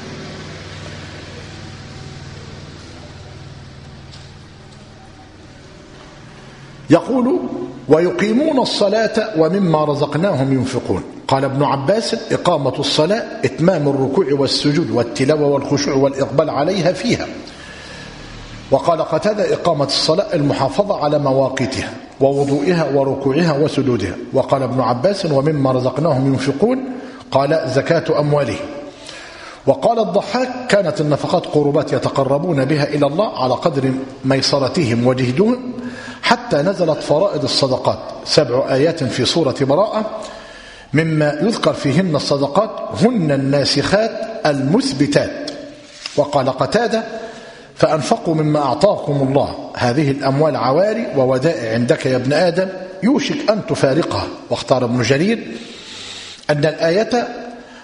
يقول ويقيمون الصلاة ومما رزقناهم ينفقون. قال ابن عباس إقامة الصلاة إتمام الركوع والسجود والتلاوة والخشوع والإقبال عليها فيها. وقال قتادة إقامة الصلاة المحافظة على مواقيتها ووضوئها وركوعها وسجودها. وقال ابن عباس ومما رزقناهم ينفقون قال زكاة أموالهم. وقال الضحاك كانت النفقات قربات يتقربون بها إلى الله على قدر ميسرتهم وجهدهم، حتى نزلت فرائض الصدقات 7 آيات في سورة براءة مما يذكر فيهن الصدقات هن الناسخات المثبتات. وقال قتادة فأنفقوا مما أعطاكم الله هذه الأموال عواري وودائع عندك يا ابن آدم يوشك أن تفارقها. واختار ابن جرير أن الآية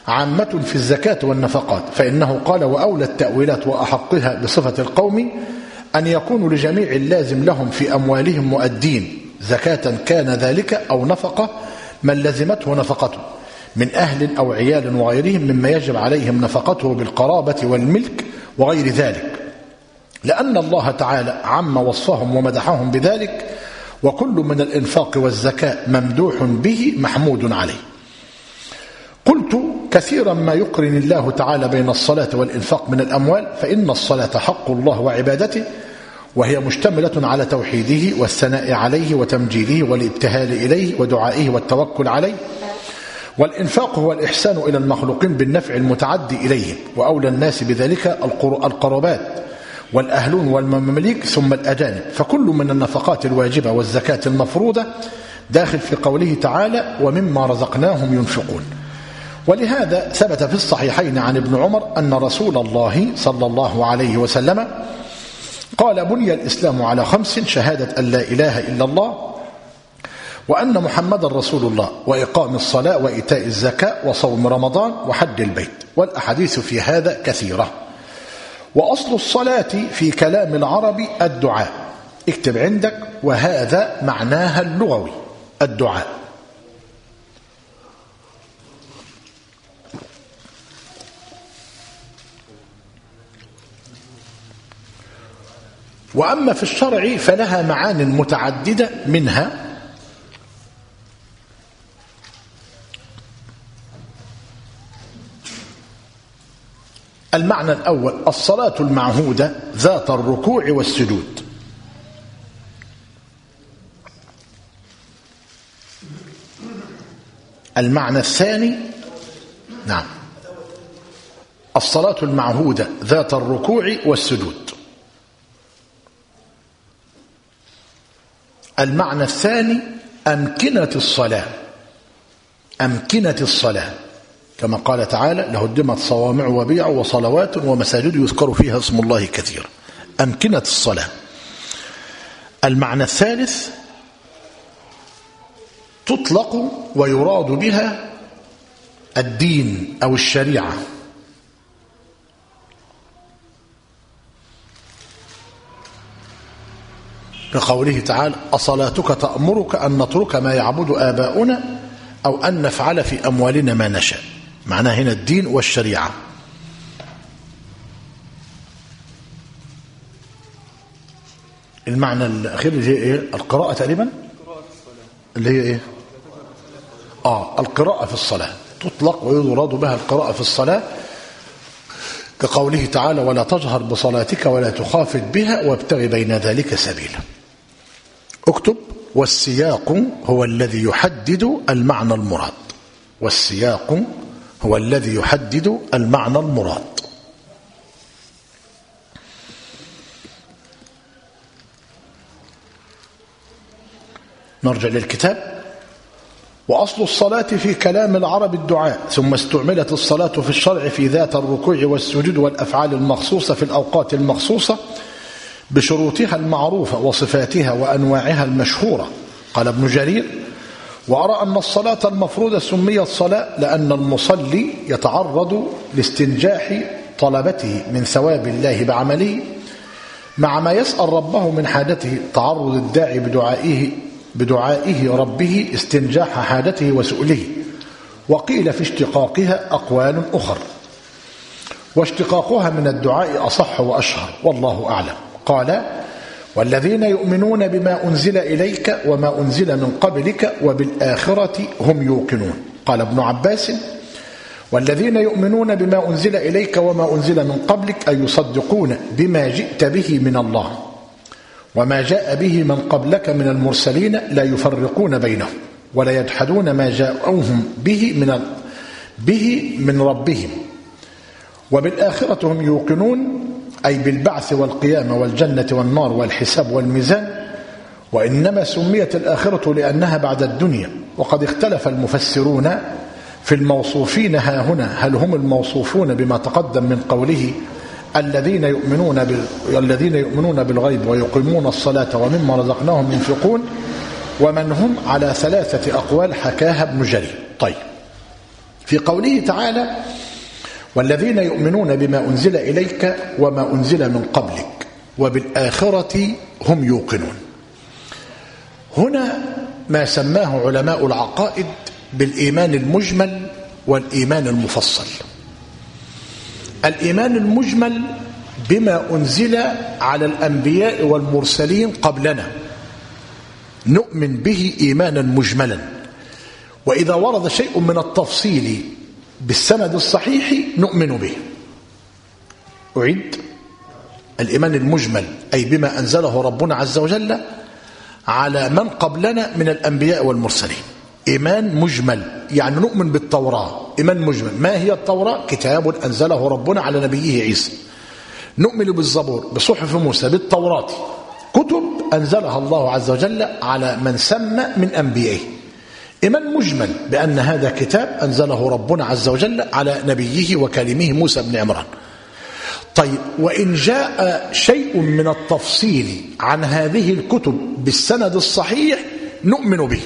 عامة في الزكاة والنفقات، فإنه قال: وأولى التأويلات وأحقها بصفة القوم أن يكونوا لجميع اللازم لهم في أموالهم مؤدين زكاة كان ذلك أو نفقة من لزمته نفقته من أهل أو عيال وغيرهم مما يجب عليهم نفقته بالقرابة والملك وغير ذلك، لأن الله تعالى عم وصفهم ومدحهم بذلك، وكل من الإنفاق والزكاة ممدوح به محمود عليه. قلت: كثيرا ما يقرن الله تعالى بين الصلاة والإنفاق من الأموال، فإن الصلاة حق الله وعبادته، وهي مشتملة على توحيده والثناء عليه وتمجيده والابتهال إليه ودعائه والتوكل عليه، والإنفاق هو الإحسان إلى المخلوقين بالنفع المتعدي إليهم، وأولى الناس بذلك القربات والأهلون والمماليك ثم الأجانب، فكل من النفقات الواجبة والزكاة المفروضة داخل في قوله تعالى: ومما رزقناهم ينفقون. ولهذا ثبت في الصحيحين عن ابن عمر أن رسول الله صلى الله عليه وسلم قال: بني الإسلام على 5: شهادة أن لا إله إلا الله وأن محمد رسول الله وإقام الصلاة وإيتاء الزكاة وصوم رمضان وحج البيت. والأحاديث في هذا كثيرة. وأصل الصلاة في كلام العرب الدعاء، اكتب عندك: وهذا معناها اللغوي الدعاء. وأما في الشرع فلها معان متعددة، منها المعنى الأول: الصلاة المعهودة ذات الركوع والسجود. المعنى الثاني: نعم، الصلاة المعهودة ذات الركوع والسجود. المعنى الثاني: أمكنة الصلاة، أمكنة الصلاة، كما قال تعالى: لهدمت صوامع وبيع وصلوات ومساجد يذكر فيها اسم الله كثيرا. أمكنة الصلاة. المعنى الثالث: تطلق ويراد بها الدين أو الشريعة، كقوله تعالى: أصلاتك تأمرك أن نترك ما يعبد آباؤنا أو أن نفعل في أموالنا ما نشاء. معناه هنا الدين والشريعة. المعنى الأخير اللي هي إيه؟ القراءة تقريبا، اللي هي إيه؟ القراءة في الصلاة، تطلق ويراد بها القراءة في الصلاة، كقوله تعالى: ولا تجهر بصلاتك ولا تخافت بها وابتغ بين ذلك سبيلا. اكتب: والسياق هو الذي يحدد المعنى المراد. والسياق هو الذي يحدد المعنى المراد. نرجع للكتاب. وأصل الصلاة في كلام العرب الدعاء، ثم استعملت الصلاة في الشرع في ذات الركوع والسجود والأفعال المخصوصة في الأوقات المخصوصة بشروطها المعروفة وصفاتها وأنواعها المشهورة. قال ابن جرير: وأرى أن الصلاة المفروضة سميت صلاة لأن المصلي يتعرض لاستنجاح طلبته من ثواب الله بعمله مع ما يسأل ربه من حاجته، تعرض الداعي بدعائه ربه استنجاح حاجته وسؤله. وقيل في اشتقاقها أقوال أخر، واشتقاقها من الدعاء أصح وأشهر، والله أعلم. قال: والذين يؤمنون بما أنزل إليك وما أنزل من قبلك وبالآخرة هم يوقنون. قال ابن عباس: والذين يؤمنون بما أنزل إليك وما أنزل من قبلك أي يصدقون بما جئت به من الله وما جاء به من قبلك من المرسلين، لا يفرقون بينهم ولا يجحدون ما جاءوهم به من ربهم، وبالآخرة هم يوقنون أي بالبعث والقيامة والجنة والنار والحساب والميزان. وإنما سميت الآخرة لأنها بعد الدنيا. وقد اختلف المفسرون في الموصوفين هاهنا، هل هم الموصوفون بما تقدم من قوله: الذين يؤمنون بالغيب ويقيمون الصلاة ومما رزقناهم ينفقون، ومن هم على 3 أقوال حكاها ابن جرير. طيب، في قوله تعالى والذين يؤمنون بما أنزل إليك وما أنزل من قبلك وبالآخرة هم يوقنون. هنا ما سماه علماء العقائد بالإيمان المجمل والإيمان المفصل. الإيمان المجمل بما أنزل على الأنبياء والمرسلين قبلنا نؤمن به إيمانا مجملا، وإذا ورد شيء من التفصيل بالسند الصحيح نؤمن به. أعيد: الإيمان المجمل أي بما أنزله ربنا عز وجل على من قبلنا من الأنبياء والمرسلين. إيمان مجمل يعني نؤمن بالتوراة. إيمان مجمل ما هي التوراة؟ كتاب أنزله ربنا على نبيه عيسى. نؤمن بالزبور بصحف موسى بالتوراة، كتب أنزلها الله عز وجل على من سمى من أنبيائه. إيمان مجمل بأن هذا كتاب أنزله ربنا عز وجل على نبيه وكلمه موسى بن عمران. طيب، وإن جاء شيء من التفصيل عن هذه الكتب بالسند الصحيح نؤمن به.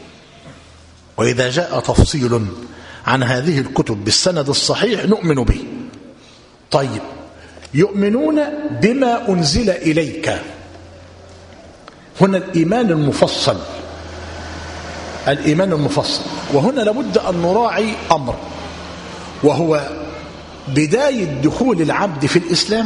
وإذا جاء تفصيل عن هذه الكتب بالسند الصحيح نؤمن به. طيب، يؤمنون بما أنزل إليك، هنا الإيمان المفصل. الإيمان المفصل، وهنا لابد أن نراعي أمر، وهو بداية دخول العبد في الإسلام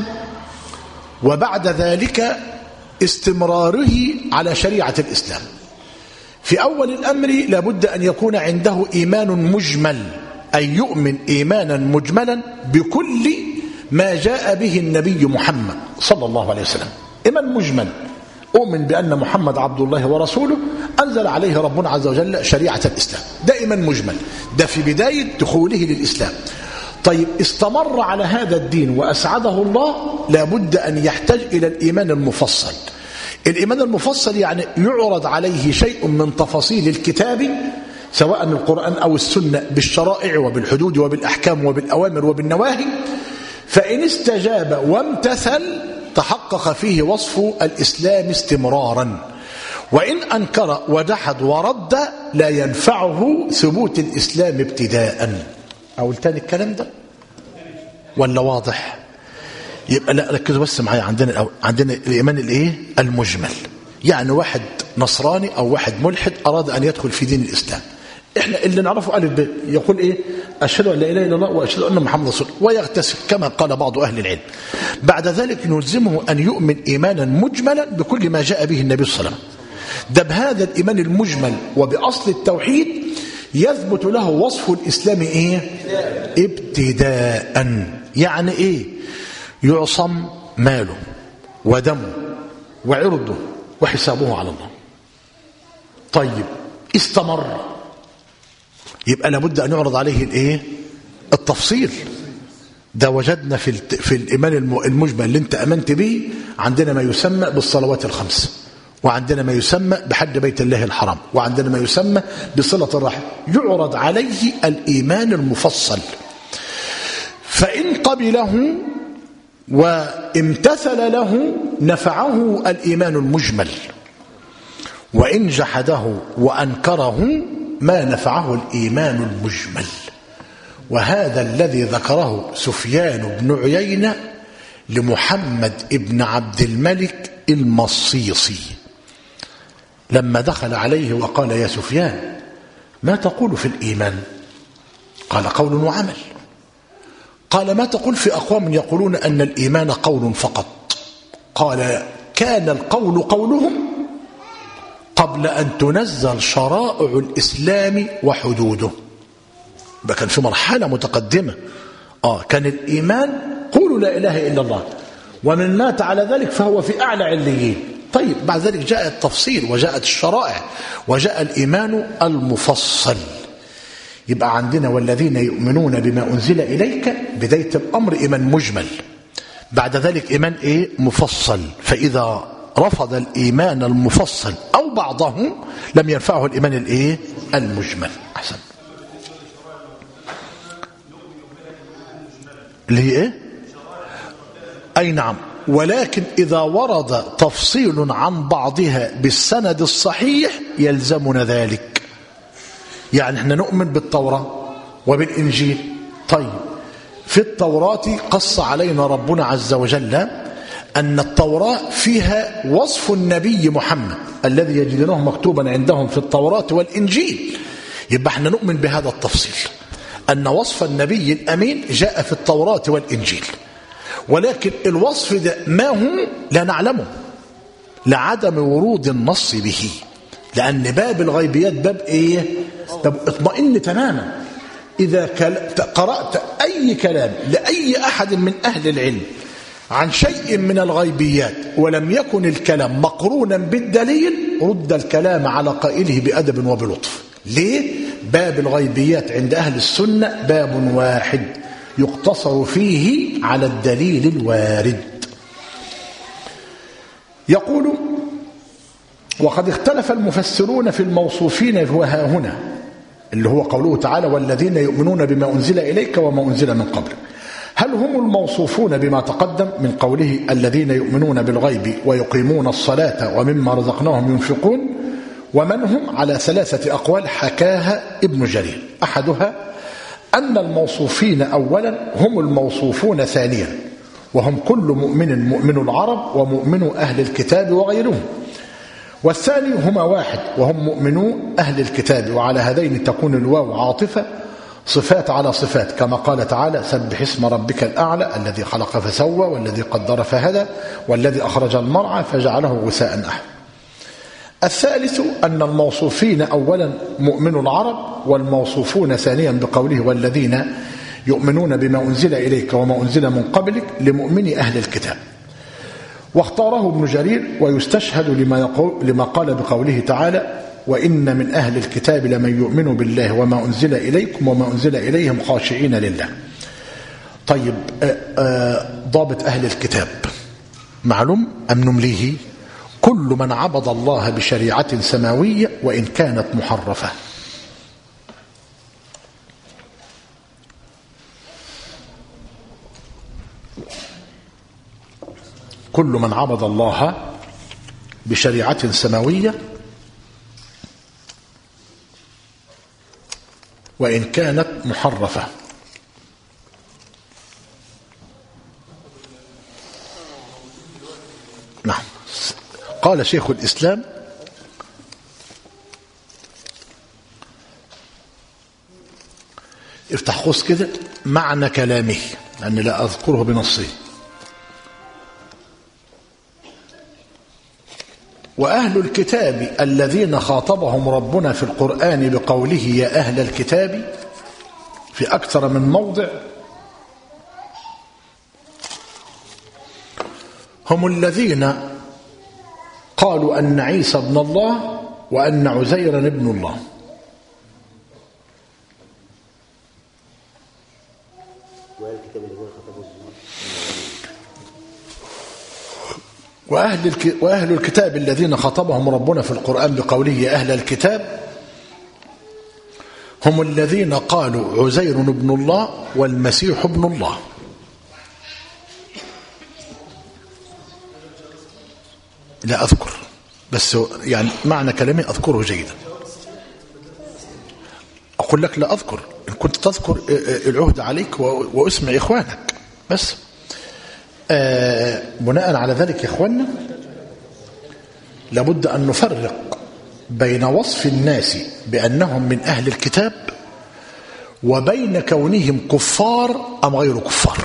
وبعد ذلك استمراره على شريعة الإسلام. في أول الأمر لابد أن يكون عنده إيمان مجمل، أي يؤمن إيمانا مجملا بكل ما جاء به النبي محمد صلى الله عليه وسلم. إيمان مجمل، أؤمن بأن محمد عبد الله ورسوله أنزل عليه ربنا عز وجل شريعة الإسلام. ده إيمان مجمل، ده في بداية دخوله للإسلام. طيب، استمر على هذا الدين وأسعده الله، لابد أن يحتاج إلى الإيمان المفصل. الإيمان المفصل يعني يعرض عليه شيء من تفاصيل الكتاب سواء القرآن أو السنة بالشرائع وبالحدود وبالأحكام وبالأوامر وبالنواهي، فإن استجاب وامتثل تحقق فيه وصف الإسلام استمرارا، وإن أنكر وجحد ورد لا ينفعه ثبوت الإسلام ابتداء. أقول تاني الكلام ده ولا واضح؟ يبقى لا، ركزوا بس معايا. عندنا الإيمان الإيه؟ المجمل. يعني واحد نصراني أو واحد ملحد أراد أن يدخل في دين الإسلام، إحنا اللي نعرفه ألف ب يقول إيه؟ أشهد أن لا إله إلا الله وأشهد أن محمد رسول الله، ويغتسل كما قال بعض أهل العلم. بعد ذلك نلزمه أن يؤمن إيمانا مجملا بكل ما جاء به النبي صلى الله عليه وسلم. ده بهذا الإيمان المجمل وبأصل التوحيد يثبت له وصف الإسلام إيه؟ ابتداء. يعني إيه؟ يعصم ماله ودمه وعرضه وحسابه على الله. طيب، استمر، يبقى لابد أن يعرض عليه الإيه؟ التفصيل. ده وجدنا في الإيمان المجمل اللي انت أمنت به، عندنا ما يسمى بالصلوات الخمس، وعندنا ما يسمى بحج بيت الله الحرام، وعندنا ما يسمى بصلة الرحم. يعرض عليه الإيمان المفصل، فإن قبله وامتثل له نفعه الإيمان المجمل، وإن جحده وأنكره ما نفعه الإيمان المجمل. وهذا الذي ذكره سفيان بن عيينة لمحمد بن عبد الملك المصيصي لما دخل عليه وقال: يا سفيان، ما تقول في الإيمان؟ قال: قول وعمل. قال: ما تقول في أقوام يقولون أن الإيمان قول فقط؟ قال: كان القول قولهم قبل أن تنزل شرائع الإسلام وحدوده. بقى كان في مرحلة متقدمة. كان الإيمان قولوا لا إله إلا الله، ومن مات على ذلك فهو في أعلى عليين. طيب، بعد ذلك جاء التفصيل وجاءت الشرائع وجاء الإيمان المفصل. يبقى عندنا والذين يؤمنون بما أنزل إليك، بداية الأمر إيمان مجمل، بعد ذلك إيمان إيه؟ مفصل. فإذا رفض الإيمان المفصل أو بعضه لم ينفعه الإيمان الإيه؟ المجمل. أحسن. اللي هي إيه؟ أي نعم، ولكن إذا ورد تفصيل عن بعضها بالسند الصحيح يلزمنا ذلك. يعني احنا نؤمن بالتوراة وبالإنجيل. طيب في التوراة قص علينا ربنا عز وجل أن التوراة فيها وصف النبي محمد الذي يجدونه مكتوبا عندهم في التوراة والإنجيل. يبقى احنا نؤمن بهذا التفصيل أن وصف النبي الأمين جاء في التوراة والإنجيل، ولكن الوصف ده ما هو لا نعلمه لعدم ورود النص به، لأن باب الغيبيات باب إيه؟ باب اطمئن تماما. إذا قرأت أي كلام لأي أحد من أهل العلم عن شيء من الغيبيات ولم يكن الكلام مقرونا بالدليل، رد الكلام على قائله بأدب وبلطف. ليه؟ باب الغيبيات عند أهل السنة باب واحد يقتصر فيه على الدليل الوارد. يقول: وقد اختلف المفسرون في الموصوفين وها هنا، اللي هو قوله تعالى: والذين يؤمنون بما أنزل إليك وما أنزل من قبلك. هل هم الموصوفون بما تقدم من قوله الذين يؤمنون بالغيب ويقيمون الصلاة ومما رزقناهم ينفقون، ومن هم؟ على 3 أقوال حكاها ابن جرير. أحدها أن الموصوفين أولا هم الموصوفون ثانيا، وهم كل مؤمن العرب ومؤمن أهل الكتاب وغيرهم، والثاني هما واحد وهم مؤمنو أهل الكتاب، وعلى هذين تكون الواو عاطفة صفات على صفات، كما قال تعالى: سبح اسم ربك الأعلى الذي خلق فسوى والذي قدر فهدى والذي أخرج المرعى فجعله غثاء أحوى. الثالث أن الموصوفين أولا مؤمن العرب، والموصوفون ثانيا بقوله والذين يؤمنون بما أنزل إليك وما أنزل من قبلك لمؤمن أهل الكتاب. واختاره ابن جرير ويستشهد لما قال بقوله تعالى: وإن من أهل الكتاب لمن يؤمن بالله وما أنزل إليكم وما أنزل إليهم خاشعين لله. طيب ضابط أهل الكتاب معلوم أم نمليه؟ كل من عبد الله بشريعة سماوية وإن كانت محرفة. كل من عبد الله بشريعة سماوية وإن كانت محرفة. نعم. قال شيخ الإسلام: افتح قوس كده معنى كلامه لأني لا أذكره بنصه: وأهل الكتاب الذين خاطبهم ربنا في القرآن بقوله يا أهل الكتاب في أكثر من موضع هم الذين قالوا أن عيسى ابن الله وأن عزيرا ابن الله. وأهل الكتاب الذين خاطبهم ربنا في القرآن بقوله يا أهل الكتاب هم الذين قالوا عزير ابن الله والمسيح ابن الله. لا أذكر، بس يعني معنى كلامي أذكره جيدا. أقول لك لا أذكر، إن كنت تذكر العهد عليك واسمع إخوانك بس. بناء على ذلك يا إخواننا لابد أن نفرق بين وصف الناس بأنهم من أهل الكتاب وبين كونهم كفار أم غير كفار.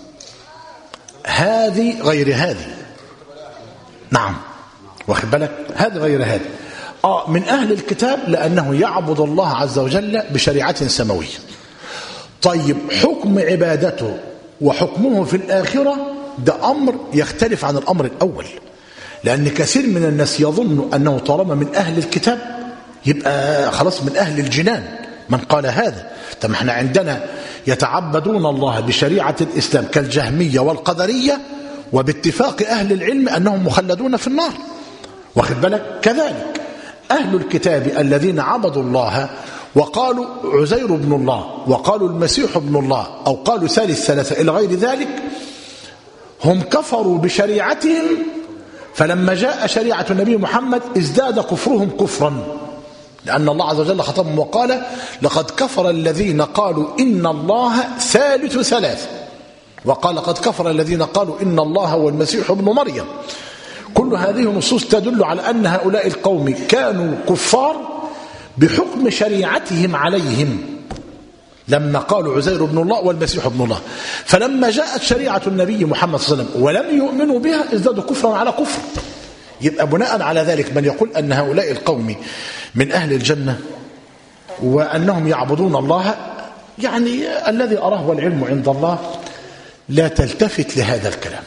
هذه غير هذه. نعم، واخد بالك؟ هذا غير هذا. من أهل الكتاب لأنه يعبد الله عز وجل بشريعة سماوية. طيب حكم عبادته وحكمه في الآخرة ده أمر يختلف عن الأمر الأول، لأن كثير من الناس يظن أنه طالما من أهل الكتاب يبقى خلاص من أهل الجنان. من قال هذا؟ طب احنا عندنا يتعبدون الله بشريعة الإسلام كالجهمية والقدرية، وباتفاق أهل العلم أنهم مخلدون في النار، واخد بالك؟ كذلك أهل الكتاب الذين عبدوا الله وقالوا عزير ابن الله وقالوا المسيح ابن الله أو قالوا ثالث ثلاثة إلى غير ذلك، هم كفروا بشريعتهم، فلما جاء شريعة النبي محمد ازداد كفرهم كفرا. لأن الله عز وجل خطبهم وقال لقد كفر الذين قالوا إن الله ثالث ثلاث، وقال قد كفر الذين قالوا إن الله هو المسيح ابن مريم. كل هذه النصوص تدل على أن هؤلاء القوم كانوا كفار بحكم شريعتهم عليهم لما قالوا عزير ابن الله والمسيح ابن الله. فلما جاءت شريعة النبي محمد صلى الله عليه وسلم ولم يؤمنوا بها ازدادوا كفرا على كفر. يبقى بناء على ذلك من يقول أن هؤلاء القوم من أهل الجنة وأنهم يعبدون الله، يعني الذي أراه والعلم عند الله، لا تلتفت لهذا الكلام،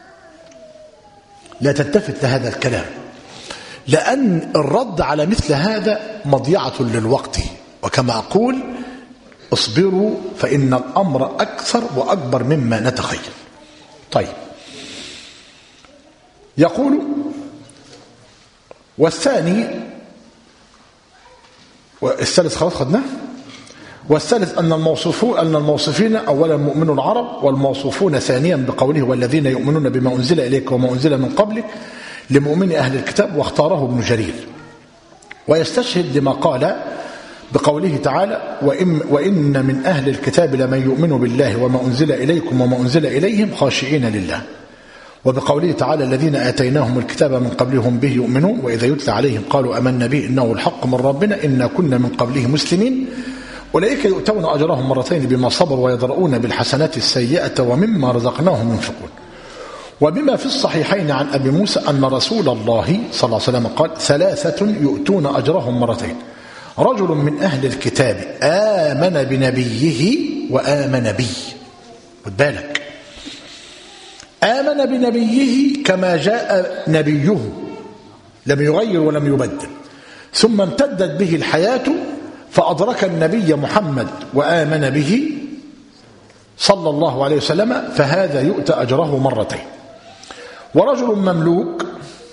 لا تلتفت لهذا الكلام، لأن الرد على مثل هذا مضيعة للوقت. وكما أقول اصبروا فإن الأمر أكثر وأكبر مما نتخيل. طيب، يقول والثاني والثالث خلاص خدناه. والثالث أن الموصوفين أولا مؤمن العرب، والموصوفون ثانيا بقوله والذين يؤمنون بما أنزل إليك وما أنزل من قبلك لمؤمن أهل الكتاب، واختاره ابن جرير. ويستشهد لما قال بقوله تعالى وإن من أهل الكتاب لمن يؤمن بالله وما أنزل إليكم وما أنزل إليهم خاشعين لله. وبقوله تعالى الذين آتيناهم الكتاب من قبلهم به يؤمنون وإذا يتلى عليهم قالوا آمنا به إنه الحق من ربنا إنا كنا من قبله مسلمين أولئك يؤتون أجرهم مرتين بما صبروا ويدرؤون بالحسنات السيئة ومما رزقناهم ينفقون. وبما في الصحيحين عن أبي موسى أن رسول الله صلى الله عليه وسلم قال ثلاثة يؤتون أجرهم مرتين: رجل من أهل الكتاب آمن بنبيه وآمن بي. خد بالك، آمن بنبيه كما جاء نبيه لم يغير ولم يبدل، ثم امتدت به الحياة فأدرك النبي محمد وآمن به صلى الله عليه وسلم، فهذا يؤتى أجره مرتين. ورجل مملوك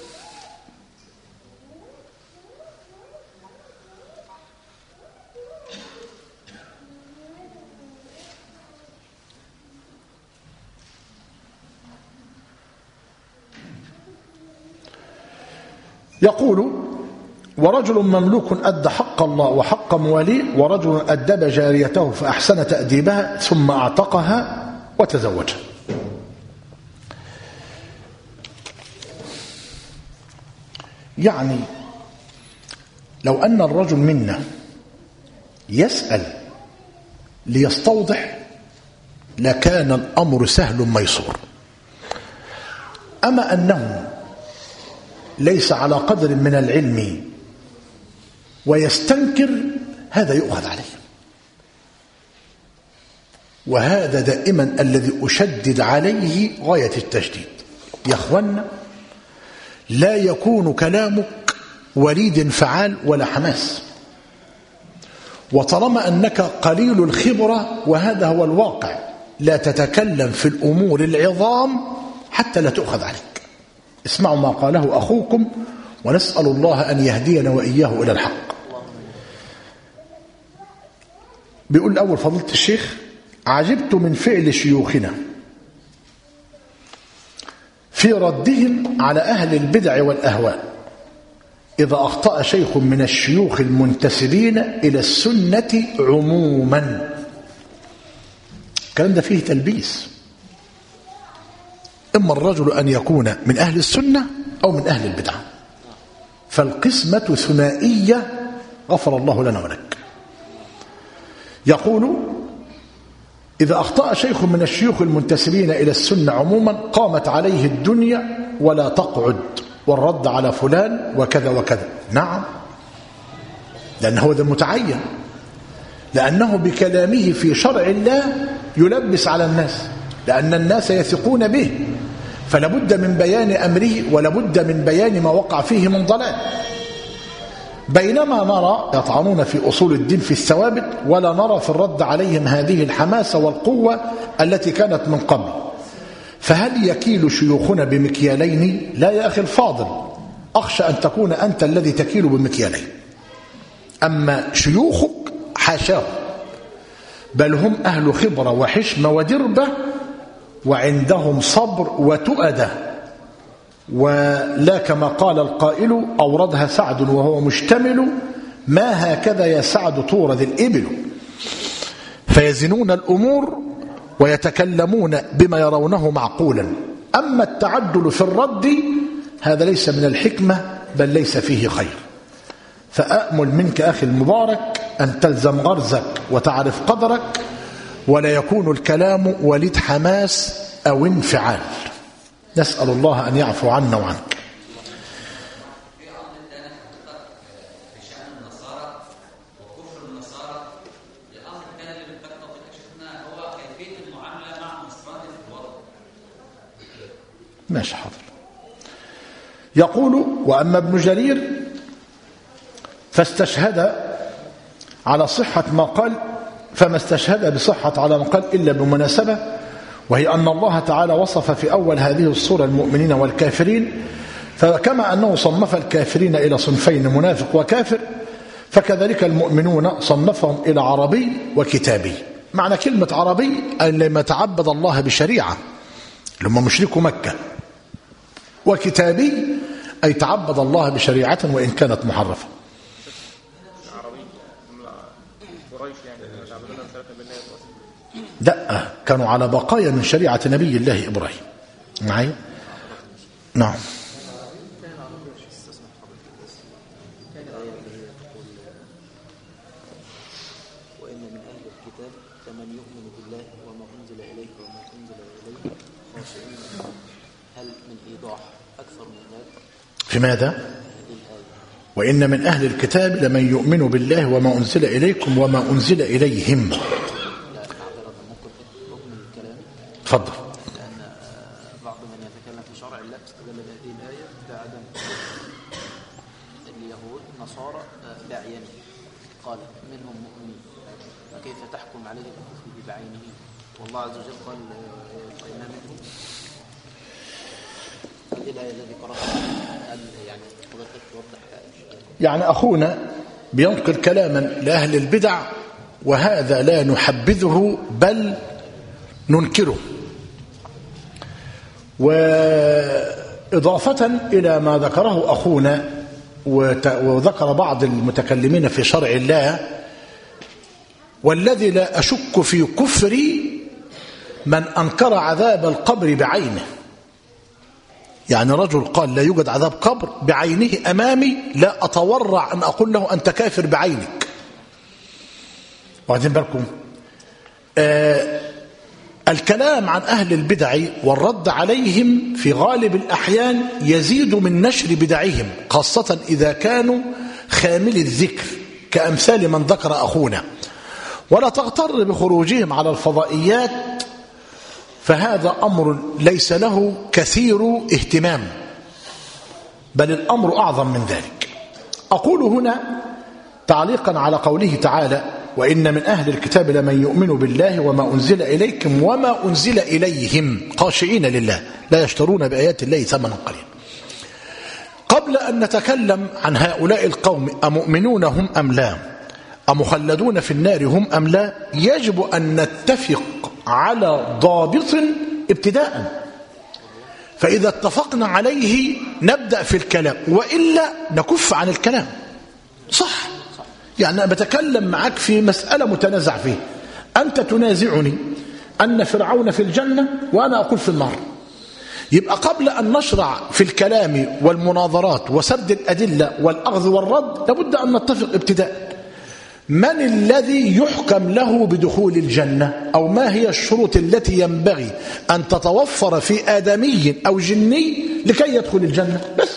يقول ورجل مملوك أدى حق الله وحق مواليه، ورجل أدب جاريته فأحسن تأديبها ثم أعتقها وتزوجها. يعني لو أن الرجل منا يسأل ليستوضح لكان الأمر سهل ميسور. أما أنه ليس على قدر من العلم ويستنكر، هذا يؤخذ عليه. وهذا دائما الذي أشدد عليه غاية التشديد. يا أخوانا، لا يكون كلامك وليد انفعال ولا حماس، وطالما أنك قليل الخبرة وهذا هو الواقع لا تتكلم في الأمور العظام حتى لا تؤخذ عليك. اسمعوا ما قاله أخوكم ونسأل الله أن يهدينا وإياه إلى الحق. بيقول الأول فضيلة الشيخ: عجبت من فعل شيوخنا في ردهم على أهل البدع والأهواء إذا أخطأ شيخ من الشيوخ المنتسبين إلى السنة عموما. الكلام ده فيه تلبيس. إما الرجل أن يكون من أهل السنة أو من أهل البدعة، فالقسمة ثنائية غفر الله لنا ولك. يقول: إذا أخطأ شيخ من الشيوخ المنتسبين إلى السنة عموما قامت عليه الدنيا ولا تقعد، والرد على فلان وكذا وكذا. نعم، لأنه هو ذا متعين، لأنه بكلامه في شرع الله يلبس على الناس، لأن الناس يثقون به، فلابد من بيان أمره ولابد من بيان ما وقع فيه من ضلال. بينما نرى يطعنون في أصول الدين في الثوابت، ولا نرى في الرد عليهم هذه الحماسة والقوة التي كانت من قبل. فهل يكيل شيوخنا بمكيالين؟ لا يا أخي الفاضل، أخشى أن تكون أنت الذي تكيل بمكيالين. أما شيوخك حاشاه، بل هم أهل خبرة وحشمة ودربة، وعندهم صبر وتؤدة، ولا كما قال القائل أوردها سعد وهو مشتمل ما هكذا يا سعد تورد الإبل، فيزنون الأمور ويتكلمون بما يرونه معقولا. أما التعدل في الرد هذا ليس من الحكمة، بل ليس فيه خير. فأأمل منك أخي المبارك أن تلزم غرزك وتعرف قدرك، ولا يكون الكلام وليد حماس أو انفعال. نسأل الله أن يعفو عنا وعنك. ماشي حاضر. يقول: وأما ابن جرير فاستشهد على صحة ما قال، فما استشهد بصحة على ما قال إلا بمناسبة، وهي أن الله تعالى وصف في أول هذه السورة المؤمنين والكافرين، فكما أنه صنف الكافرين إلى صنفين منافق وكافر، فكذلك المؤمنون صنفهم إلى عربي وكتابي. معنى كلمة عربي أن لم يتعبد الله بشريعة لما مشركوا مكة، وكتابي أي تعبد الله بشريعة وإن كانت محرفة. لا، كانوا على بقايا من شريعة نبي الله إبراهيم. معي؟ نعم. وإن من أهل الكتاب فمن يؤمن بالله وما أنزل إليك وما أنزل إليه خاشعين. هل من إيضاح أكثر من ذلك؟ في ماذا؟ وإن من أهل الكتاب لمن يؤمن بالله وما أنزل إليكم وما أنزل إليهم. تفضل. لأن بعض من يتكلم في شرع الله استدل بهذه الآية بعدم اليهود نصارى بعينه، قال منهم مؤمنين، فكيف تحكم عليه بالكفر بعينه؟ والله عز وجل قال فإن منهم. هذه الآية التي قرأتها يعني حضرتك توضح؟ يعني أخونا بينقل كلاما لأهل البدع، وهذا لا نحبذه بل ننكره. وإضافة إلى ما ذكره أخونا وذكر بعض المتكلمين في شرع الله، والذي لا أشك في كفر من أنكر عذاب القبر بعينه. يعني رجل قال لا يوجد عذاب قبر بعينه أمامي، لا أتورع أن أقول له أنت كافر بعينك. واخدين بالكم؟ الكلام عن أهل البدع والرد عليهم في غالب الأحيان يزيد من نشر بدعهم، خاصة إذا كانوا خامل الذكر كأمثال من ذكر أخونا. ولا تغتر بخروجهم على الفضائيات، فهذا أمر ليس له كثير اهتمام، بل الأمر أعظم من ذلك. أقول هنا تعليقا على قوله تعالى: وإن من أهل الكتاب لمن يؤمن بالله وما أنزل إليكم وما أنزل إليهم خاشعين لله لا يشترون بآيات الله ثمنا قليلا. قبل أن نتكلم عن هؤلاء القوم أمؤمنون هم أم لا، أمخلدون في النار هم أم لا، يجب أن نتفق على ضابط ابتداء، فإذا اتفقنا عليه نبدأ في الكلام، وإلا نكف عن الكلام. صح؟ يعني أنا بتكلم معك في مسألة متنازع فيه، أنت تنازعني أن فرعون في الجنة وأنا أقول في النار. يبقى قبل أن نشرع في الكلام والمناظرات وسرد الأدلة والأخذ والرد لابد أن نتفق ابتداء. من الذي يحكم له بدخول الجنة، أو ما هي الشروط التي ينبغي أن تتوفر في آدمي أو جني لكي يدخل الجنة؟ بس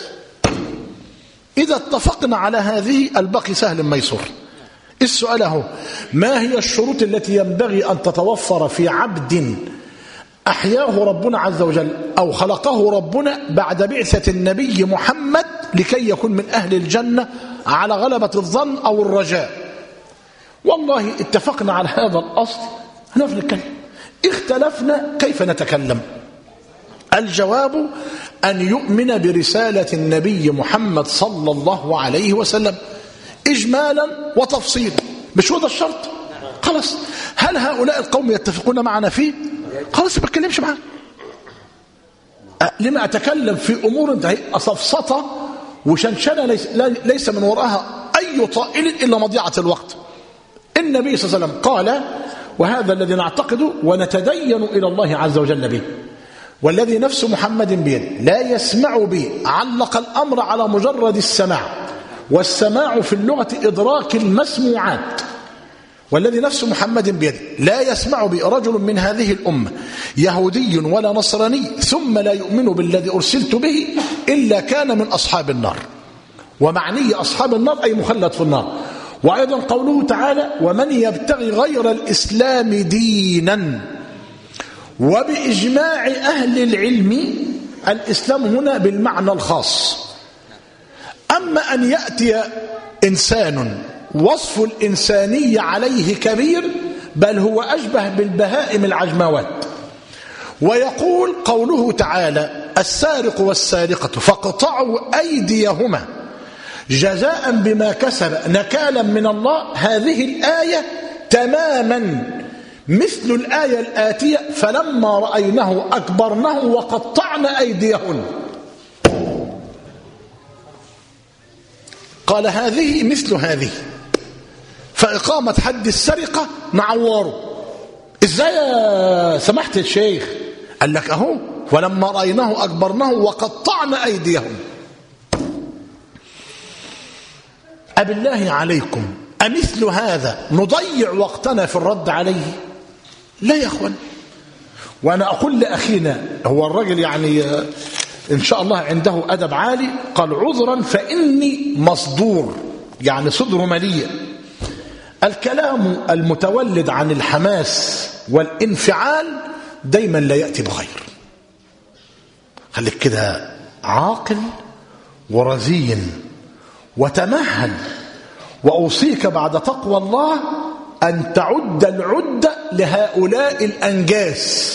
إذا اتفقنا على هذه الباقي سهل ميسور. السؤال هو: ما هي الشروط التي ينبغي أن تتوفر في عبد أحياه ربنا عز وجل أو خلقه ربنا بعد بعثة النبي محمد لكي يكون من أهل الجنة على غلبة الظن أو الرجاء؟ والله اتفقنا على هذا الأصل هنفعل الكلام، اختلفنا كيف نتكلم. الجواب أن يؤمن برسالة النبي محمد صلى الله عليه وسلم إجمالا وتفصيلا. مش هو ده الشرط؟ خلاص. هل هؤلاء القوم يتفقون معنا فيه؟ خلاص ما اتكلمش معنا. لما أتكلم في أمور أصفصة وشنشنة ليس من وراءها أي طائل إلا مضيعة الوقت. النبي صلى الله عليه وسلم قال، وهذا الذي نعتقده ونتدين إلى الله عز وجل به، والذي نفس محمد بيده لا يسمع بي، علق الأمر على مجرد السماع، والسماع في اللغة إدراك المسموعات. والذي نفس محمد بيده لا يسمع بي رجل من هذه الأمة يهودي ولا نصراني ثم لا يؤمن بالذي أرسلت به إلا كان من أصحاب النار. ومعني أصحاب النار أي مخلد في النار. وأيضا قوله تعالى: ومن يبتغي غير الإسلام دينا. وبإجماع أهل العلم الإسلام هنا بالمعنى الخاص. أما أن يأتي إنسان وصف الإنسانية عليه كبير، بل هو أشبه بالبهائم العجموات، ويقول قوله تعالى: السارق والسارقة فاقطعوا أيديهما جزاء بما كسب نكالا من الله. هذه الآية تماما مثل الآية الآتية: فلما رأينه أكبرنه وقطعنا أيديهن. قال هذه مثل هذه، فإقامة حد السرقة نعوره. إزاي يا سمحت الشيخ؟ قال لك أهو: ولما رأيناه أكبرناه وقطعنا أيديهم. أبالله عليكم أمثل هذا نضيع وقتنا في الرد عليه؟ لا يا أخوان. وأنا أقول لأخينا، هو الرجل يعني إن شاء الله عنده أدب عالي، قال: عذرا فإني مصدور، يعني صدره مليء. الكلام المتولد عن الحماس والانفعال دايما لا يأتي بخير. خليك كده عاقل ورزين وتمهل. وأوصيك بعد تقوى الله أن تعد العدة لهؤلاء الأنجاس.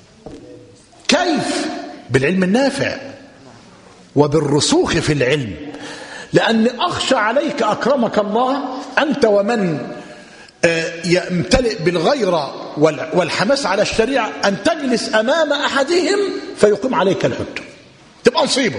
كيف؟ بالعلم النافع وبالرسوخ في العلم. لأن أخشى عليك أكرمك الله أنت ومن يمتلئ بالغيرة والحماس على الشريعة أن تجلس أمام أحدهم فيقيم عليك الحجة، تبقى نصيبه،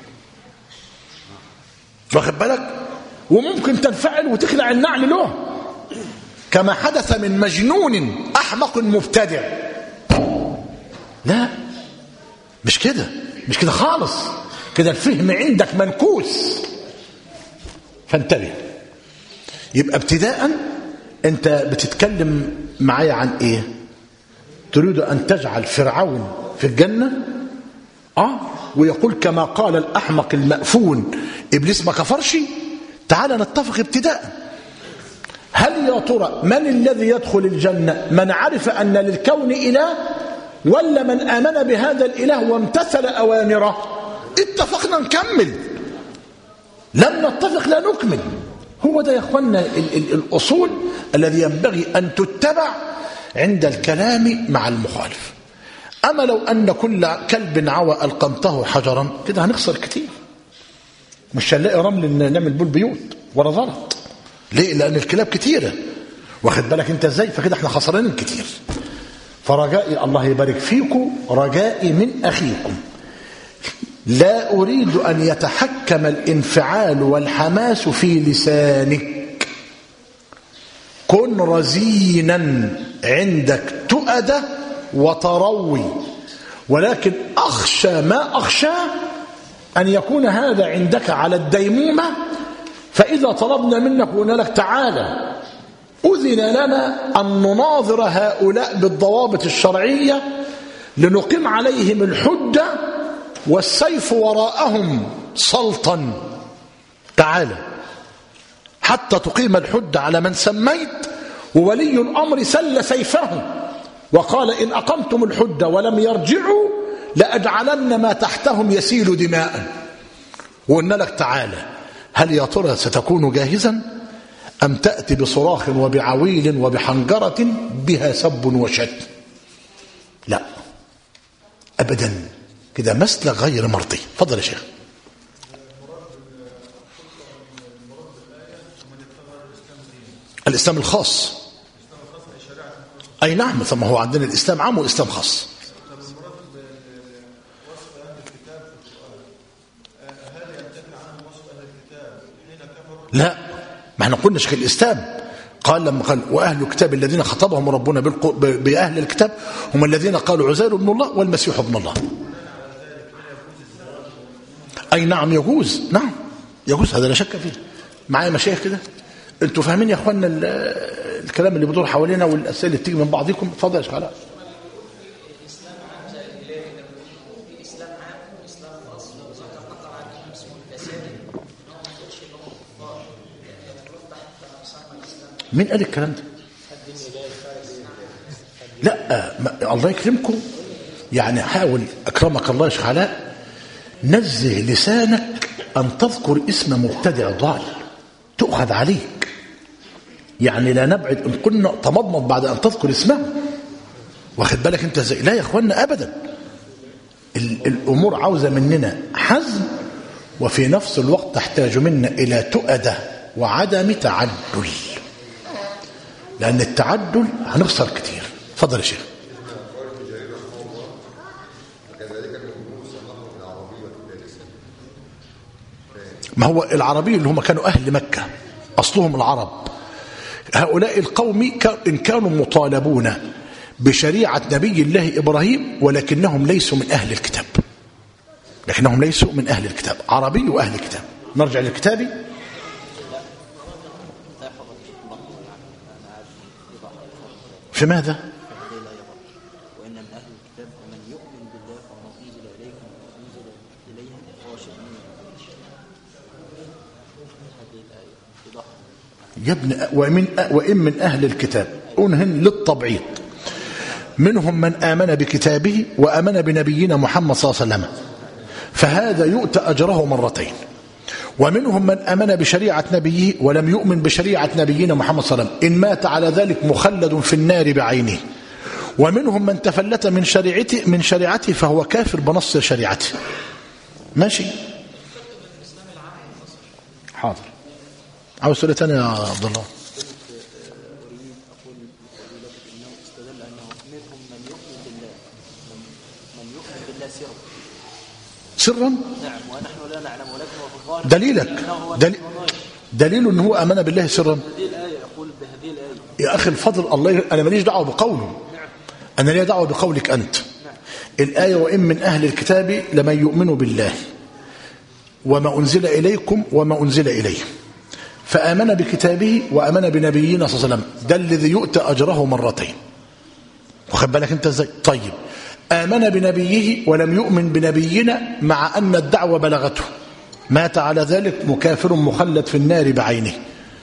واخد بالك؟ وممكن تنفعل وتخلع النعل له، كما حدث من مجنون أحمق مبتدع. لا، مش كده، مش كده خالص. كده الفهم عندك منكوس، فانتبه. يبقى ابتداء انت بتتكلم معايا عن ايه؟ تريد ان تجعل فرعون في الجنة؟ ويقول كما قال الأحمق المأفون: إبليس ما كفرش. تعال نتفق ابتداء. هل يا ترى من الذي يدخل الجنة؟ من عرف أن للكون إله، ولا من آمن بهذا الإله وامتثل أوامره؟ اتفقنا نكمل، لم نتفق لا نكمل. هو ده يا اخوانا الأصول الذي ينبغي أن تتبع عند الكلام مع المخالف. أما لو أن كل كلب عوى ألقمته حجرا، كده هنخسر كتير، مش هنلاقي رمل نعمل بول بيوت ولا زلط. ليه؟ لأن الكلاب كتيرة، واخد بالك انت ازاي؟ فكده احنا خسرانين كتير. فرجائي الله يبارك فيكم، رجائي من أخيكم، لا أريد أن يتحكم الانفعال والحماس في لسانك. كن رزينا، عندك تؤدة وتروي، ولكن أخشى ما أخشى أن يكون هذا عندك على الديمومة، فإذا طلبنا منك قلنا لك تعالى أذن لنا أن نناظر هؤلاء بالضوابط الشرعية لنقيم عليهم الحجة والسيف وراءهم سلطا، تعالى حتى تقيم الحجة على من سميت. وولي الأمر سل سيفه وقال: إن أقمتم الحجة ولم يرجعوا لأجعلن ما تحتهم يسيل دماء. وقلنا لك تعالى، هل يا ترى ستكون جاهزا أم تأتي بصراخ وبعويل وبحنجرة بها سب وشتم؟ لا أبدا، كده مسلك غير مرضي. فضل يا شيخ. الإسلام الخاص، أي نعم، ثم هو عندنا الإسلام عام والإسلام خاص. لا، ما احنا قلنا شيخ الإسلام قال لما قال وأهل الكتاب الذين خطبهم ربنا بأهل الكتاب هم الذين قالوا عزير ابن الله والمسيح ابن الله. أي نعم يجوز، نعم يجوز، هذا لا شك فيه. معايا مشايخ كده؟ انتوا فاهمين يا اخوانا الكلام اللي بيدور حوالينا والأسئلة اللي بتيجي من بعضكم؟ اتفضل يا شيخ علاء. مين قال الكلام ده؟ لا الله يكرمكم، يعني حاول أكرمك الله يا شيخ علاء نزه لسانك أن تذكر اسم مبتدع ضال تؤخذ عليك. يعني لا نبعد إن قلنا تمضمض بعد أن تذكر اسمه، واخد بالك أنت زي لا يا أخوانا أبدا. الأمور عاوزة مننا حزم، وفي نفس الوقت تحتاج منا إلى تؤدة وعدم تعدل، لأن التعدل هنخسر كتير. فضل يا شيخ. ما هو العربي اللي هم كانوا أهل مكة أصلهم العرب، هؤلاء القوم إن كانوا مطالبون بشريعة نبي الله إبراهيم ولكنهم ليسوا من أهل الكتاب، لكنهم ليسوا من أهل الكتاب، عربي وأهل الكتاب. نرجع للكتابي. في ماذا؟ وإن من أهل الكتاب ومن يؤمن بالله وما أنزل إليكم وما أنزل إليهم خاشعين يا ابن وإن من أهل الكتاب أنهن للتبعيض منهم من آمن بكتابه وآمن بنبينا محمد صلى الله عليه وسلم، فهذا يؤتى أجره مرتين. ومنهم من آمن بشريعة نبيه ولم يؤمن بشريعة نبينا محمد صلى الله عليه وسلم، إن مات على ذلك مخلد في النار بعينه. ومنهم من تفلت من شريعته فهو كافر بنص شريعته. ماشي حاضر. عاوز سؤال ثاني يا عبد الله؟ سرا؟ نعم، ونحن لا نعلم ولكن دليلك دليل ان هو امن بالله سرا. هذه الايه يقول بهذه الايه يا اخي الفضل الله، انا ماليش دعوه بقوله، انا لي دعوه بقولك انت. الايه وان من اهل الكتاب لمن يؤمن بالله وما انزل اليكم وما انزل اليه، فامن بكتابه وامن بنبينا صلى الله عليه وسلم، ده الذي يؤتى اجره مرتين. واخد بالك انت ازاي؟ طيب آمن بنبيه ولم يؤمن بنبينا مع أن الدعوة بلغته، مات على ذلك مكافر مخلد في النار بعينه.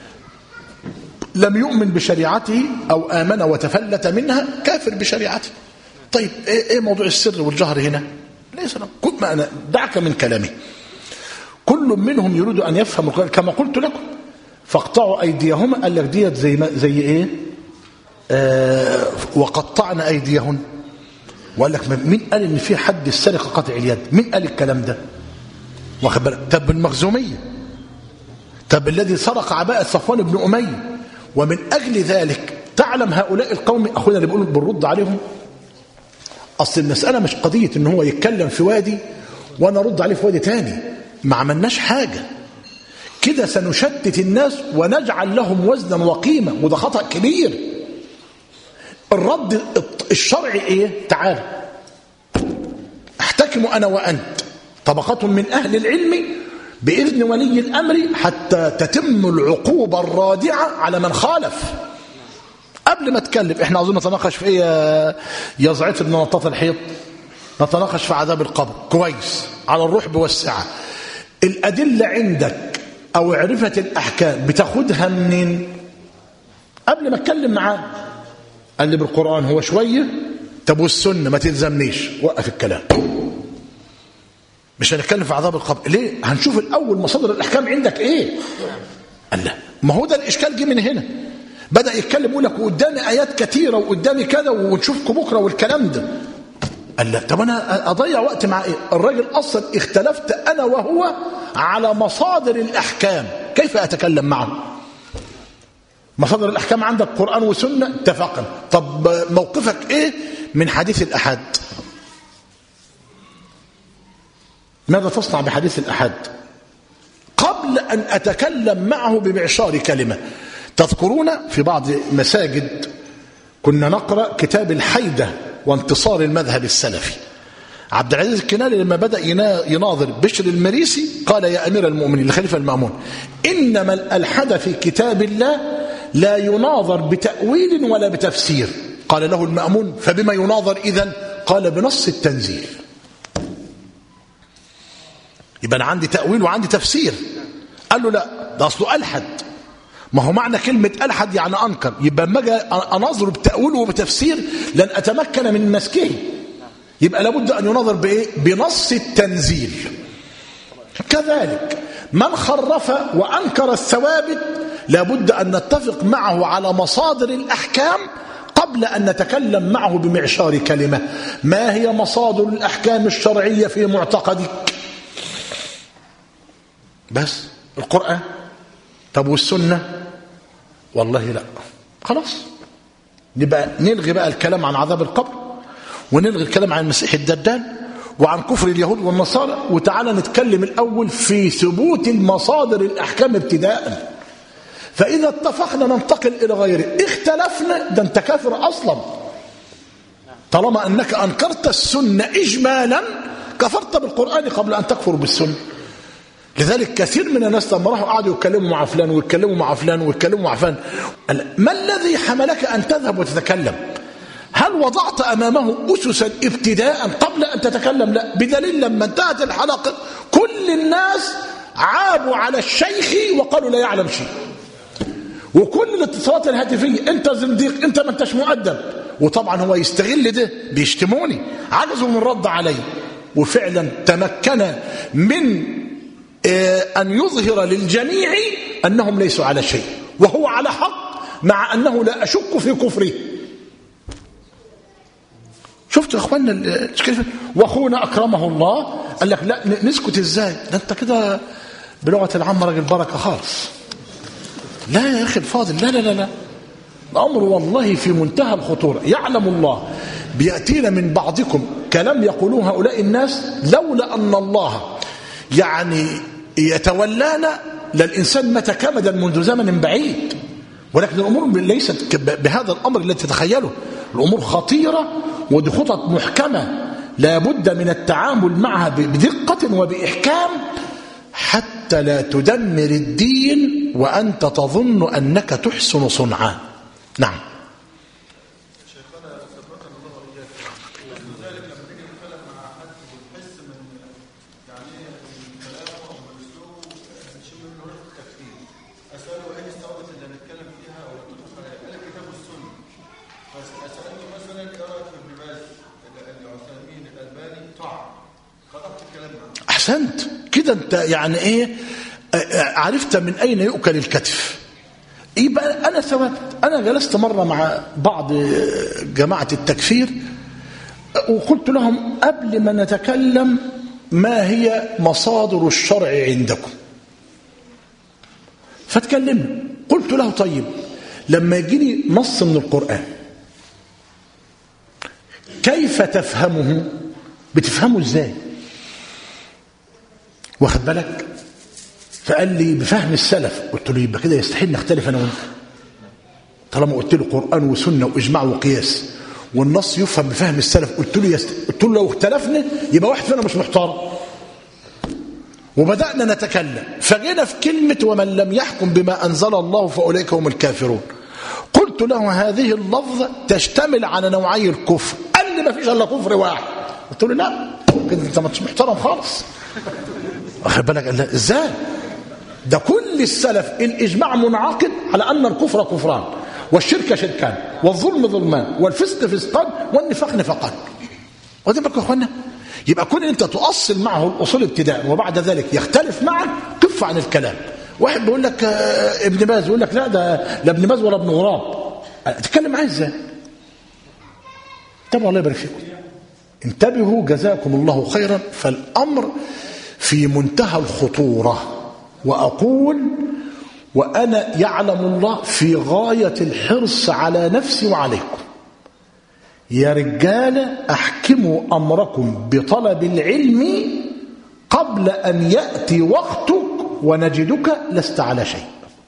لم يؤمن بشريعته أو آمن وتفلت منها كافر بشريعته. طيب إيه موضوع السر والجهر هنا؟ ليس ما أنا دعك من كلامي. كل منهم يريد أن يفهم كما قلت لكم، فاقطعوا أيديهما. قال لك ديت زي إيه؟ وقطعنا أيديهن. وقال لك مين قال ان في حد السرقه قطع اليد؟ مين قال الكلام ده؟ واخد بالك؟ طب المخزوميه، طب الذي سرق عباءه صفوان بن اميه. ومن اجل ذلك تعلم هؤلاء القوم اخونا اللي بيقولوا بنرد عليهم، اصل المساله مش قضيه ان هو يتكلم في وادي وانا ارد عليه في وادي تاني. ما عملناش حاجه كده، سنشتت الناس ونجعل لهم وزنا وقيمه، وده خطا كبير. الرد الشرعي ايه؟ تعال احتكم انا وانت طبقة من اهل العلم باذن ولي الامر حتى تتم العقوبة الرادعة على من خالف. قبل ما اتكلم احنا عاوزين نتناقش في ايه يا زعيت ابن نطاط الحيط؟ نتناقش في عذاب القبر كويس على الروح بوسعة. الادلة عندك او عرفة الاحكام بتاخدها منين؟ قبل ما اتكلم معاه قال لي بالقرآن هو شوية. طب والسنة ما تلزمنيش، وقف الكلام. مش هنتكلم في عذاب القبر ليه؟ هنشوف الأول مصادر الأحكام عندك إيه. قال لا، ما هو ده الإشكال جه من هنا. بدأ يتكلم يقول لك قدامي آيات كثيرة وقدامي كذا ونشوفكم بكرة والكلام ده. قال لا، طب أنا أضيع وقت مع إيه؟ الراجل أصلا اختلفت أنا وهو على مصادر الأحكام، كيف أتكلم معه؟ مصادر الأحكام عندك قرآن وسنة، اتفقنا. طب موقفك إيه من حديث الأحد؟ ماذا تصنع بحديث الأحد؟ قبل قبل أن أتكلم معه بمعشار كلمة. تذكرون في بعض مساجد كنا نقرأ كتاب الحيدة وانتصار المذهب السلفي. عبد العزيز الكناني لما بدأ يناظر بشر المريسي قال: يا أمير المؤمنين الخليفة المأمون، إنما الألحد في كتاب الله لا يناظر بتأويل ولا بتفسير. قال له المأمون: فبما يناظر إذن؟ قال: بنص التنزيل. يبقى أنا عندي تأويل وعندي تفسير. قال له: لا، ده أصله ألحد. ما هو معنى كلمة ألحد يعني أنكر، يبقى لما أجي أناظر بتأويل وبتفسير لن أتمكن من مسكه. يبقى لابد أن يناظر بإيه؟ بنص التنزيل. كذلك من خرف وأنكر الثوابت لابد أن نتفق معه على مصادر الأحكام قبل أن نتكلم معه بمعشار كلمة. ما هي مصادر الأحكام الشرعية في معتقدك؟ بس القرآن. طب والسنة؟ والله لا. خلاص نبقى نلغي بقى الكلام عن عذاب القبر، ونلغي الكلام عن المسيح الدجال وعن كفر اليهود والنصارى، وتعالى نتكلم الأول في ثبوت المصادر الأحكام ابتداء. فإذا اتفقنا ننتقل إلى غيره، اختلفنا ده انت كافر أصلا. طالما أنك أنكرت السنة إجمالا كفرت بالقرآن قبل أن تكفر بالسنة. لذلك كثير من الناس لما راحوا قعدوا يتكلموا مع فلان ويتكلموا مع فلان ويتكلموا مع فلان، ما الذي حملك أن تذهب وتتكلم؟ هل وضعت أمامه أسسا ابتداء قبل أن تتكلم؟ لا. بدليل لما انتهت الحلقة كل الناس عابوا على الشيخ وقالوا لا يعلم شيء، وكل الاتصالات الهاتفية انت زنديق، انت ما انتش مؤدب. وطبعا هو يستغل ده، بيشتموني، عجزوا من الرد علي. وفعلا تمكن من أن يظهر للجميع أنهم ليسوا على شيء، وهو على حق، مع أنه لا أشك في كفره. شفتوا يا أخوانا؟ وأخونا أكرمه الله قال لك لا نسكت إزاي؟ ده أنت كده بلغة العامة راجل بركة خالص. لا يا أخي الفاضل، لا لا لا لا، الأمر والله في منتهى الخطورة. يعلم الله بيأتينا من بعضكم كلام يقولون هؤلاء الناس لولا أن الله يعني يتولانا للإنسان مات كمدا منذ زمن بعيد. ولكن الأمور ليست بهذا الأمر الذي تتخيله. الأمور خطيرة ودي خطط محكمة لا بد من التعامل معها بدقة وبإحكام حتى لا تدمر الدين وأنت تظن أنك تحسن صنعا. نعم. شيخنا ثبتنا الله وإياك. لذلك لما نيجي نتكلم مع حد ونحس من يعني كلامه أو أسلوبه نشم منه ريحة التكفير، أسأله إيه الثوابت اللي هنتكلم فيها أو تدرس عليها؟ قال الكتاب والسنة. فسألته مثلا إيه رأيك في ابن باز، العثيمين، الألباني، طعن. خطبت الكلام معه. أحسنت كده. أنت يعني إيه عرفت من أين يؤكل الكتف. يبقى أنا ثبت. أنا جلست مرة مع بعض جماعة التكفير وقلت لهم قبل ما نتكلم ما هي مصادر الشرع عندكم؟ فتكلمنا. قلت له طيب لما يجيني نص من القرآن كيف تفهمه؟ بتفهمه ازاي؟ واخد بالك؟ فقال لي بفهم السلف. قلت له يبقى كده يستحيل نختلف انا وانت طالما قلت له قرآن وسنة واجماع وقياس والنص يفهم بفهم السلف. قلت له لو اختلفنا يبقى واحد فينا مش محترم. وبدأنا نتكلم فجينا في كلمة ومن لم يحكم بما أنزل الله فأولئك هم الكافرون. قلت له هذه اللفظة تشتمل على نوعي الكفر. قال لي ما فيش إلا كفر واحد. قلت له لا كده انت مش محترم خالص. واخد بالك؟ قال لا ازاي؟ ده كل السلف الإجماع منعقد على أن الكفر كفران والشرك شركان والظلم ظلمان والفسق فسقان والنفاق نفاقان. واخدين بالكم يا اخوانا؟ يبقى كون انت تؤصل معه الاصول ابتداء وبعد ذلك يختلف معك كف عن الكلام. واحد بيقول لك ابن باز يقول لك لا ده لا ابن باز ولا ابن غراب. تتكلم معاه ازاي؟ طب الله يبارك فيكم. انتبهوا جزاكم الله خيرا. فالامر في منتهى الخطوره. وأقول وأنا يعلم الله في غاية الحرص على نفسي وعليكم يا رجال أحكموا أمركم بطلب العلم قبل أن يأتي وقتك ونجدك لست على شيء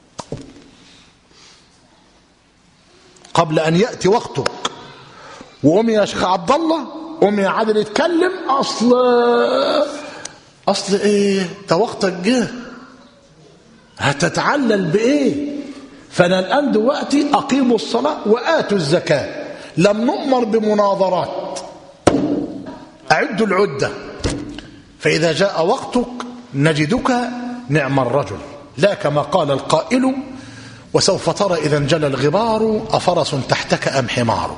قبل أن يأتي وقتك. وقوم يا شيخ عبد الله، قوم يا عادل اتكلم، أصل إيه ده وقتك جه، هتتعلل بإيه؟ فأنا الآن دلوقتي أقيموا الصلاة وآتوا الزكاة، لم نؤمر بمناظرات، أعدوا العدة، فإذا جاء وقتك نجدك نعم الرجل، لا كما قال القائل وسوف ترى إذا انجلى الغبار أفرس تحتك أم حمار.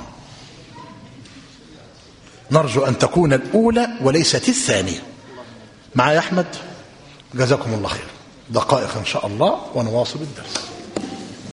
نرجو أن تكون الأولى وليست الثانية. معايا أحمد؟ جزاكم الله خير. دقائق إن شاء الله ونواصل الدرس.